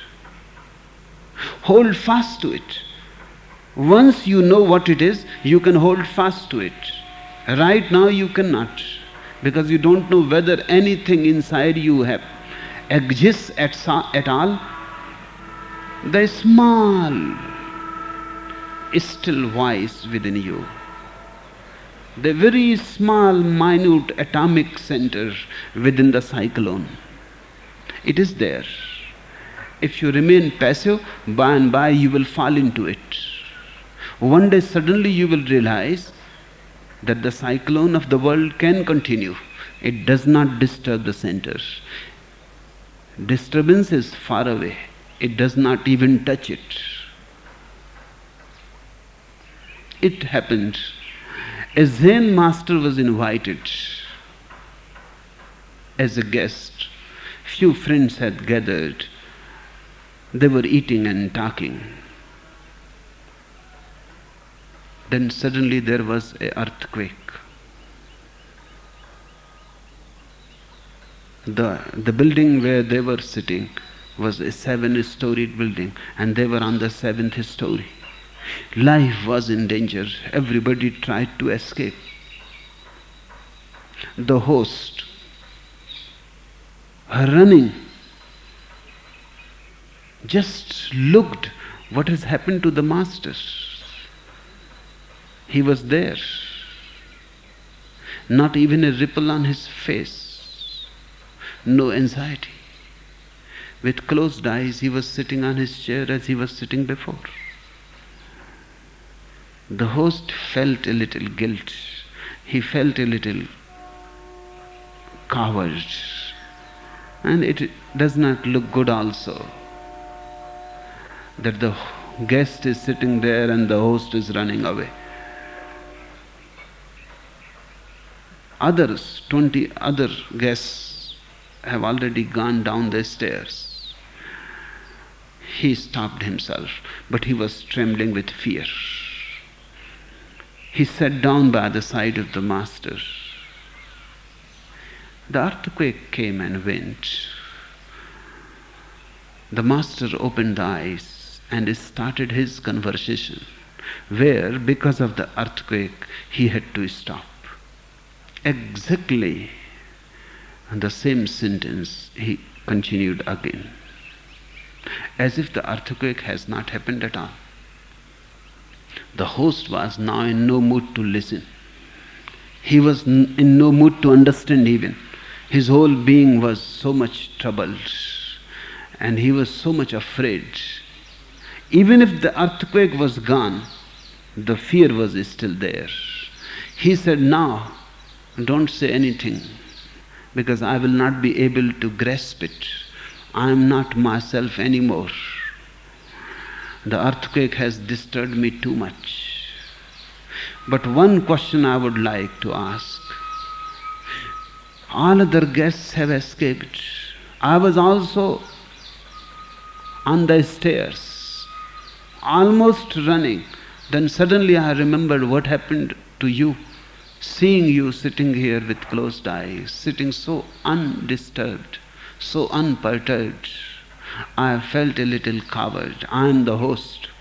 Hold fast to it. Once you know what it is, you can hold fast to it. Right now you cannot, because you don't know whether anything inside you have exists at, at all. The small, still voice within you, the very small, minute atomic center within the cyclone, it is there. If you remain passive, by and by you will fall into it. One day suddenly you will realize that the cyclone of the world can continue. It does not disturb the center. Disturbance is far away. It does not even touch it. It happened. A Zen master was invited as a guest. Few friends had gathered. They were eating and talking. Then suddenly there was an earthquake. The, the building where they were sitting was a seven-storied building, and they were on the seventh story. Life was in danger. Everybody tried to escape. The host, running, just looked what has happened to the master. He was there. Not even a ripple on his face. No anxiety. With closed eyes, he was sitting on his chair as he was sitting before. The host felt a little guilt. He felt a little coward. And it does not look good also that the guest is sitting there and the host is running away. Others, twenty other guests have already gone down the stairs. He stopped himself, but he was trembling with fear. He sat down by the side of the master. The earthquake came and went. The master opened the eyes and started his conversation, where, because of the earthquake, he had to stop. Exactly the same sentence he continued again, as if the earthquake has not happened at all. The host was now in no mood to listen. He was in no mood to understand even. His whole being was so much troubled, and he was so much afraid. Even if the earthquake was gone, the fear was still there. He said, "Now, don't say anything, because I will not be able to grasp it. I am not myself anymore. The earthquake has disturbed me too much. But one question I would like to ask. All other guests have escaped. I was also on the stairs, almost running. Then suddenly I remembered what happened to you. Seeing you sitting here with closed eyes, sitting so undisturbed, so unperturbed, I felt a little coward. I am the host.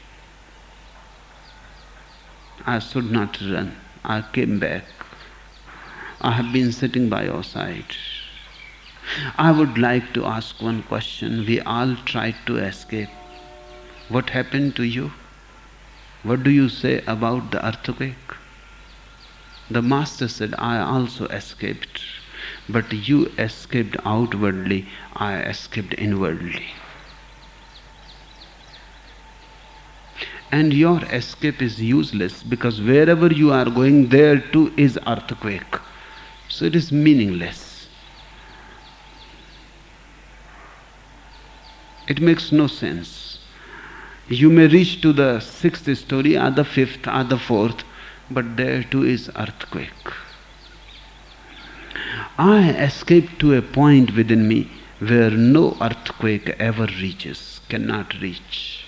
I should not run. I came back. I have been sitting by your side. I would like to ask one question. We all tried to escape. What happened to you? What do you say about the earthquake?" The master said, "I also escaped, but you escaped outwardly, I escaped inwardly. And your escape is useless, because wherever you are going, there too is earthquake. So it is meaningless. It makes no sense. You may reach to the sixth story, or the fifth, or the fourth, but there too is earthquake. I escaped to a point within me where no earthquake ever reaches, cannot reach.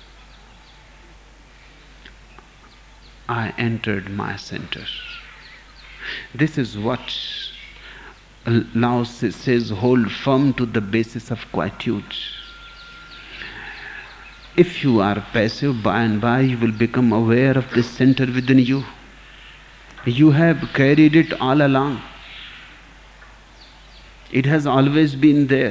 I entered my center." This is what Lao says, hold firm to the basis of quietude. If you are passive, by and by you will become aware of this center within you. You have carried it all along. It has always been there.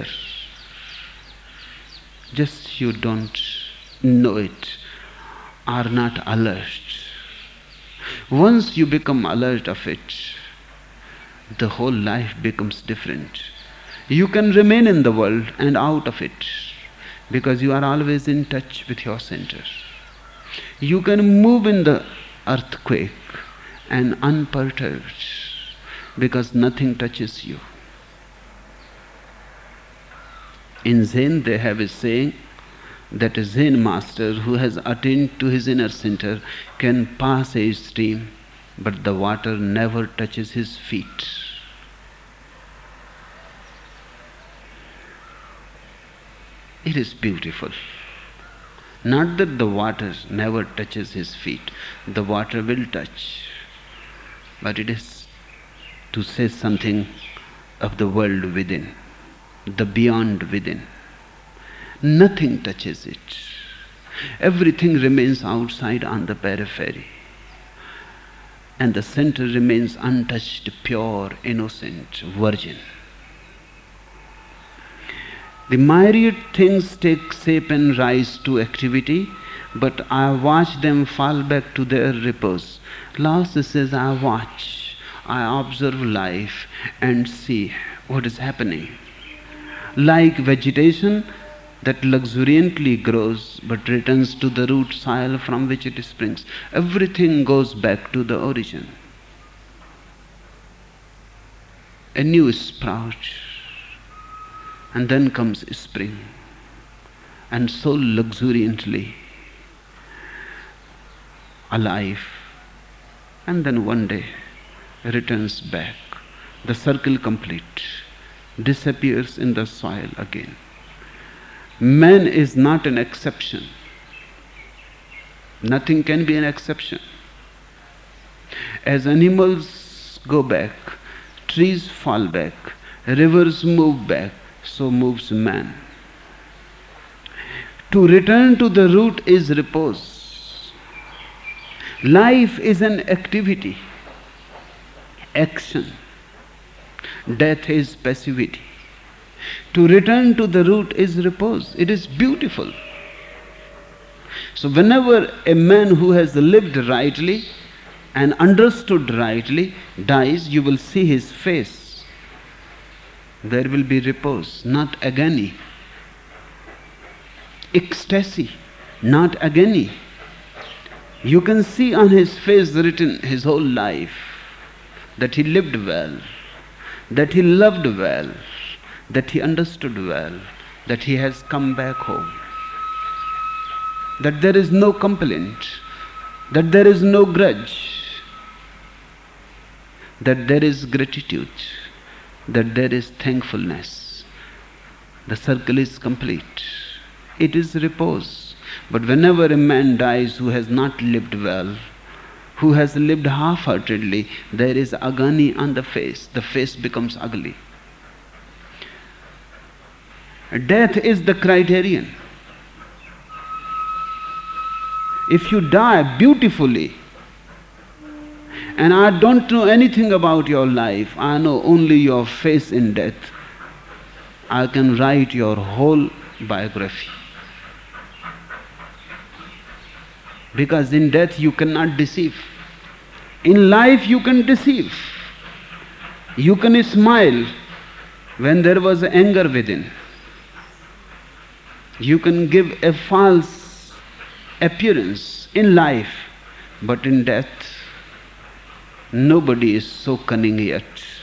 Just you don't know it, are not alert. Once you become alert of it, the whole life becomes different. You can remain in the world and out of it because you are always in touch with your center. You can move in the earthquake and unperturbed because nothing touches you. In Zen they have a saying that a Zen master who has attained to his inner center can pass a stream, but the water never touches his feet. It is beautiful. Not that the water never touches his feet, the water will touch, but it is to say something of the world within, the beyond within. Nothing touches it. Everything remains outside on the periphery, and the center remains untouched, pure, innocent, virgin. The myriad things take shape and rise to activity, but I watch them fall back to their repose. Laozi says, I watch, I observe life and see what is happening. Like vegetation that luxuriantly grows but returns to the root soil from which it springs, everything goes back to the origin. A new sprout, and then comes spring, and so luxuriantly alive, and then one day returns back. The circle complete, disappears in the soil again. Man is not an exception. Nothing can be an exception. As animals go back, trees fall back, rivers move back, so moves man. To return to the root is repose. Life is an activity, action. Death is passivity. To return to the root is repose. It is beautiful. So whenever a man who has lived rightly and understood rightly dies, you will see his face. There will be repose, not agony. Ecstasy, not agony. You can see on his face written his whole life, that he lived well, that he loved well, that he understood well, that he has come back home, that there is no complaint, that there is no grudge, that there is gratitude, that there is thankfulness. The circle is complete. It is repose. But whenever a man dies who has not lived well, who has lived half-heartedly, there is agony on the face. The face becomes ugly. Death is the criterion. If you die beautifully, and I don't know anything about your life, I know only your face in death, I can write your whole biography. Because in death you cannot deceive. In life you can deceive. You can smile when there was anger within. You can give a false appearance in life, but in death nobody is so cunning yet.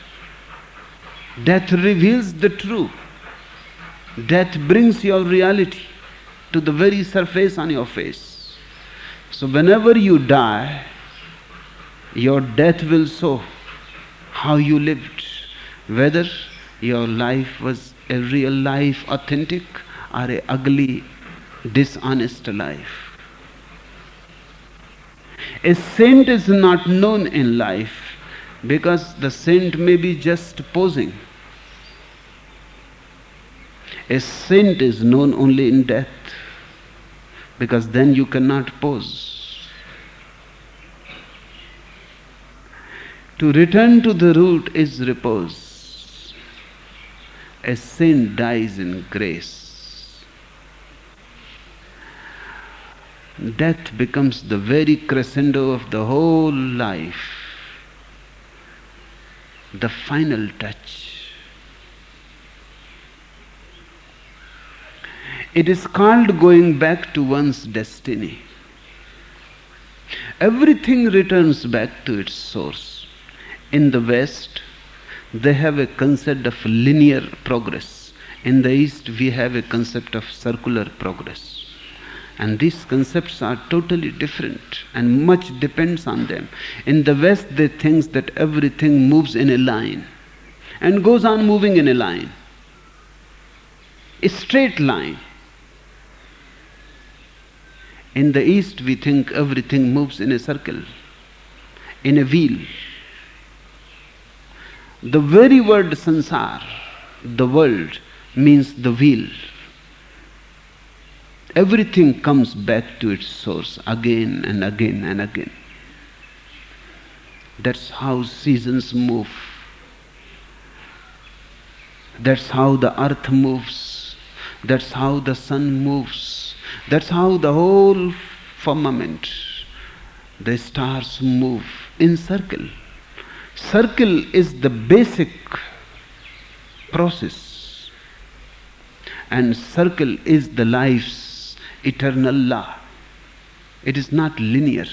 Death reveals the truth. Death brings your reality to the very surface on your face. So whenever you die, your death will show how you lived, whether your life was a real life, authentic, or a ugly, dishonest life. A saint is not known in life because the saint may be just posing. A saint is known only in death, because then you cannot pose. To return to the root is repose. A saint dies in grace. Death becomes the very crescendo of the whole life, the final touch. It is called going back to one's destiny. Everything returns back to its source. In the West, they have a concept of linear progress. In the East, we have a concept of circular progress. And these concepts are totally different, and much depends on them. In the West, they think that everything moves in a line and goes on moving in a line, a straight line. In the East, we think everything moves in a circle, in a wheel. The very word sansar, the world, means the wheel. Everything comes back to its source again and again and again. That's how seasons move. That's how the earth moves. That's how the sun moves. That's how the whole firmament, the stars move in circle. Circle is the basic process, and circle is the life's eternal law. It is not linear.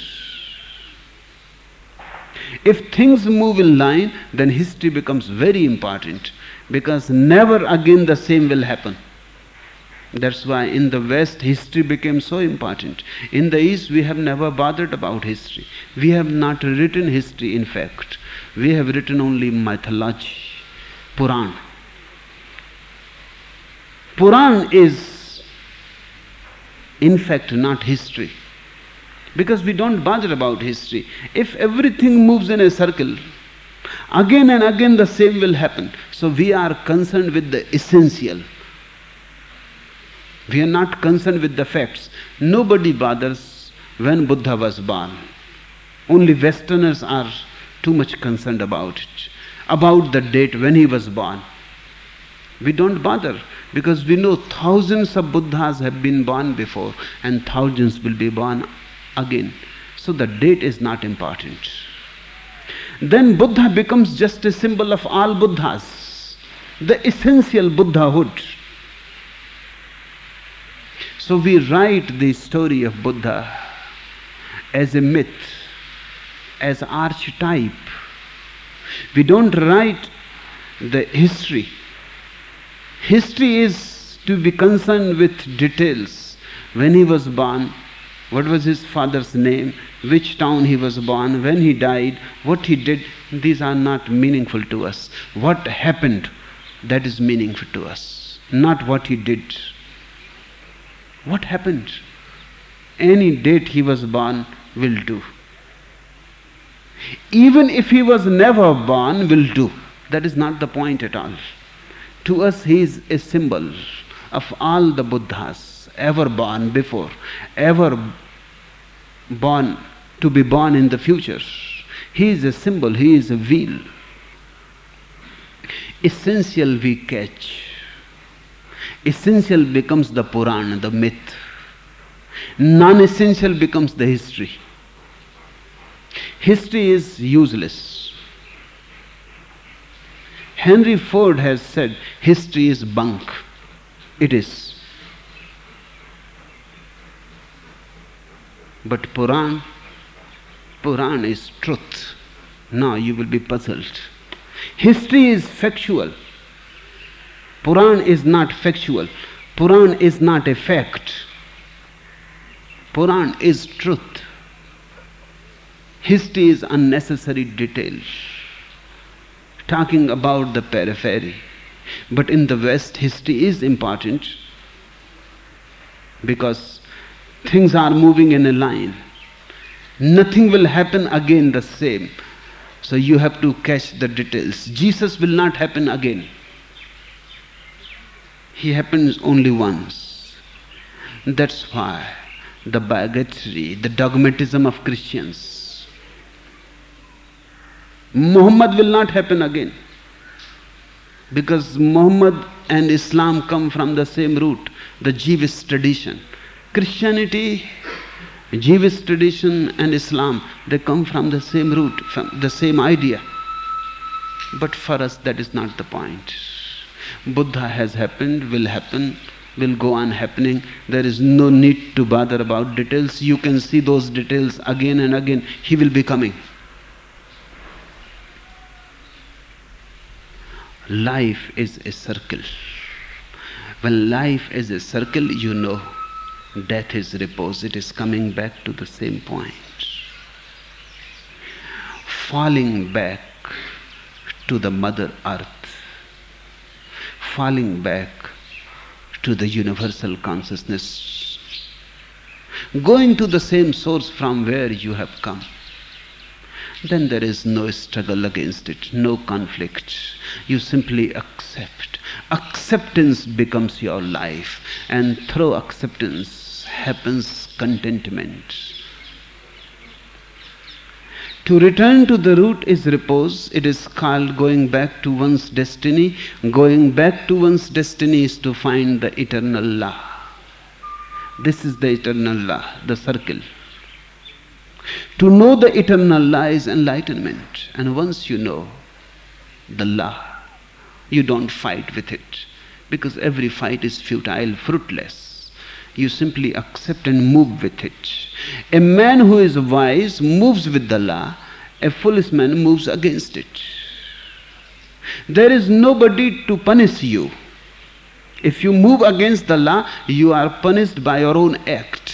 If things move in line, then history becomes very important, because never again the same will happen. That's why in the West history became so important. In the East we have never bothered about history. We have not written history, in fact. We have written only mythology, Puran. Puran is in fact not history, because we don't bother about history. If everything moves in a circle, again and again the same will happen. So we are concerned with the essential. We are not concerned with the facts. Nobody bothers when Buddha was born. Only Westerners are too much concerned about it, about the date when he was born. We don't bother, because we know thousands of Buddhas have been born before and thousands will be born again. So the date is not important. Then Buddha becomes just a symbol of all Buddhas, the essential Buddhahood. So we write the story of Buddha as a myth, as archetype. We don't write the history. History is to be concerned with details. When he was born, what was his father's name, which town he was born, when he died, what he did. These are not meaningful to us. What happened, that is meaningful to us, not what he did. What happened? Any date he was born will do. Even if he was never born, will do. That is not the point at all. To us he is a symbol of all the Buddhas ever born before, ever born, to be born in the future. He is a symbol, he is a wheel. Essential we catch. Essential becomes the Puran, the myth. Non-essential becomes the history. History is useless. Henry Ford has said, history is bunk. It is. But Puran, Puran is truth. Now you will be puzzled. History is factual. Puran is not factual. Puran is not a fact. Puran is truth. History is unnecessary detail, talking about the periphery. But in the West, history is important, because things are moving in a line. Nothing will happen again the same. So you have to catch the details. Jesus will not happen again. He happens only once. That's why the bigotry, the dogmatism of Christians, Muhammad will not happen again. Because Muhammad and Islam come from the same root, the Jewish tradition. Christianity, Jewish tradition and Islam, they come from the same root, from the same idea. But for us that is not the point. Buddha has happened, will happen, will go on happening. There is no need to bother about details. You can see those details again and again. He will be coming. Life is a circle. When life is a circle, you know death is repose. It is coming back to the same point. Falling back to the Mother Earth. Falling back to the universal consciousness. Going to the same source from where you have come. Then there is no struggle against it, no conflict. You simply accept. Acceptance becomes your life, and through acceptance happens contentment. To return to the root is repose. It is called going back to one's destiny. Going back to one's destiny is to find the eternal law. This is the eternal law, the circle. To know the eternal law is enlightenment. And once you know the law, you don't fight with it. Because every fight is futile, fruitless. You simply accept and move with it. A man who is wise moves with the law. A foolish man moves against it. There is nobody to punish you. If you move against the law, you are punished by your own act.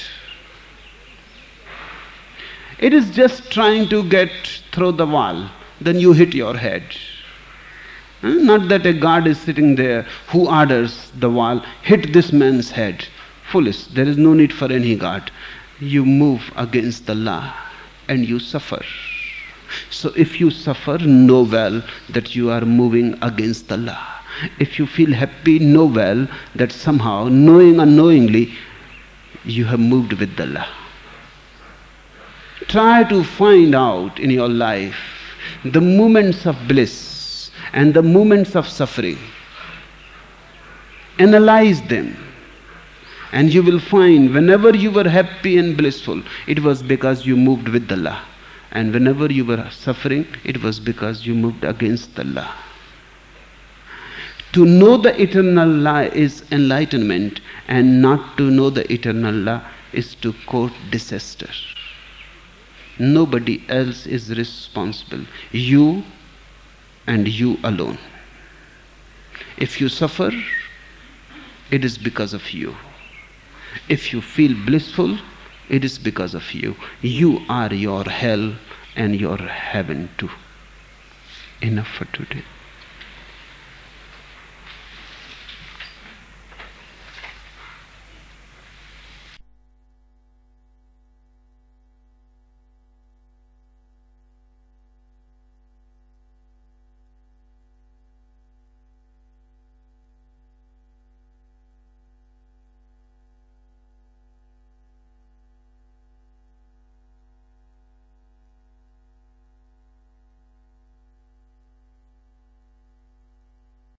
It is just trying to get through the wall, then you hit your head. Not that a guard is sitting there who orders the wall, hit this man's head. Foolish, there is no need for any guard. You move against the law and you suffer. So if you suffer, know well that you are moving against the law. If you feel happy, know well that somehow, knowing unknowingly, you have moved with the law. Try to find out in your life the moments of bliss and the moments of suffering. Analyze them. And you will find whenever you were happy and blissful, it was because you moved with the law. And whenever you were suffering, it was because you moved against the law. To know the eternal law is enlightenment, and not to know the eternal law is to court disaster. Nobody else is responsible. You and you alone. If you suffer, it is because of you. If you feel blissful, it is because of you. You are your hell and your heaven too. Enough for today.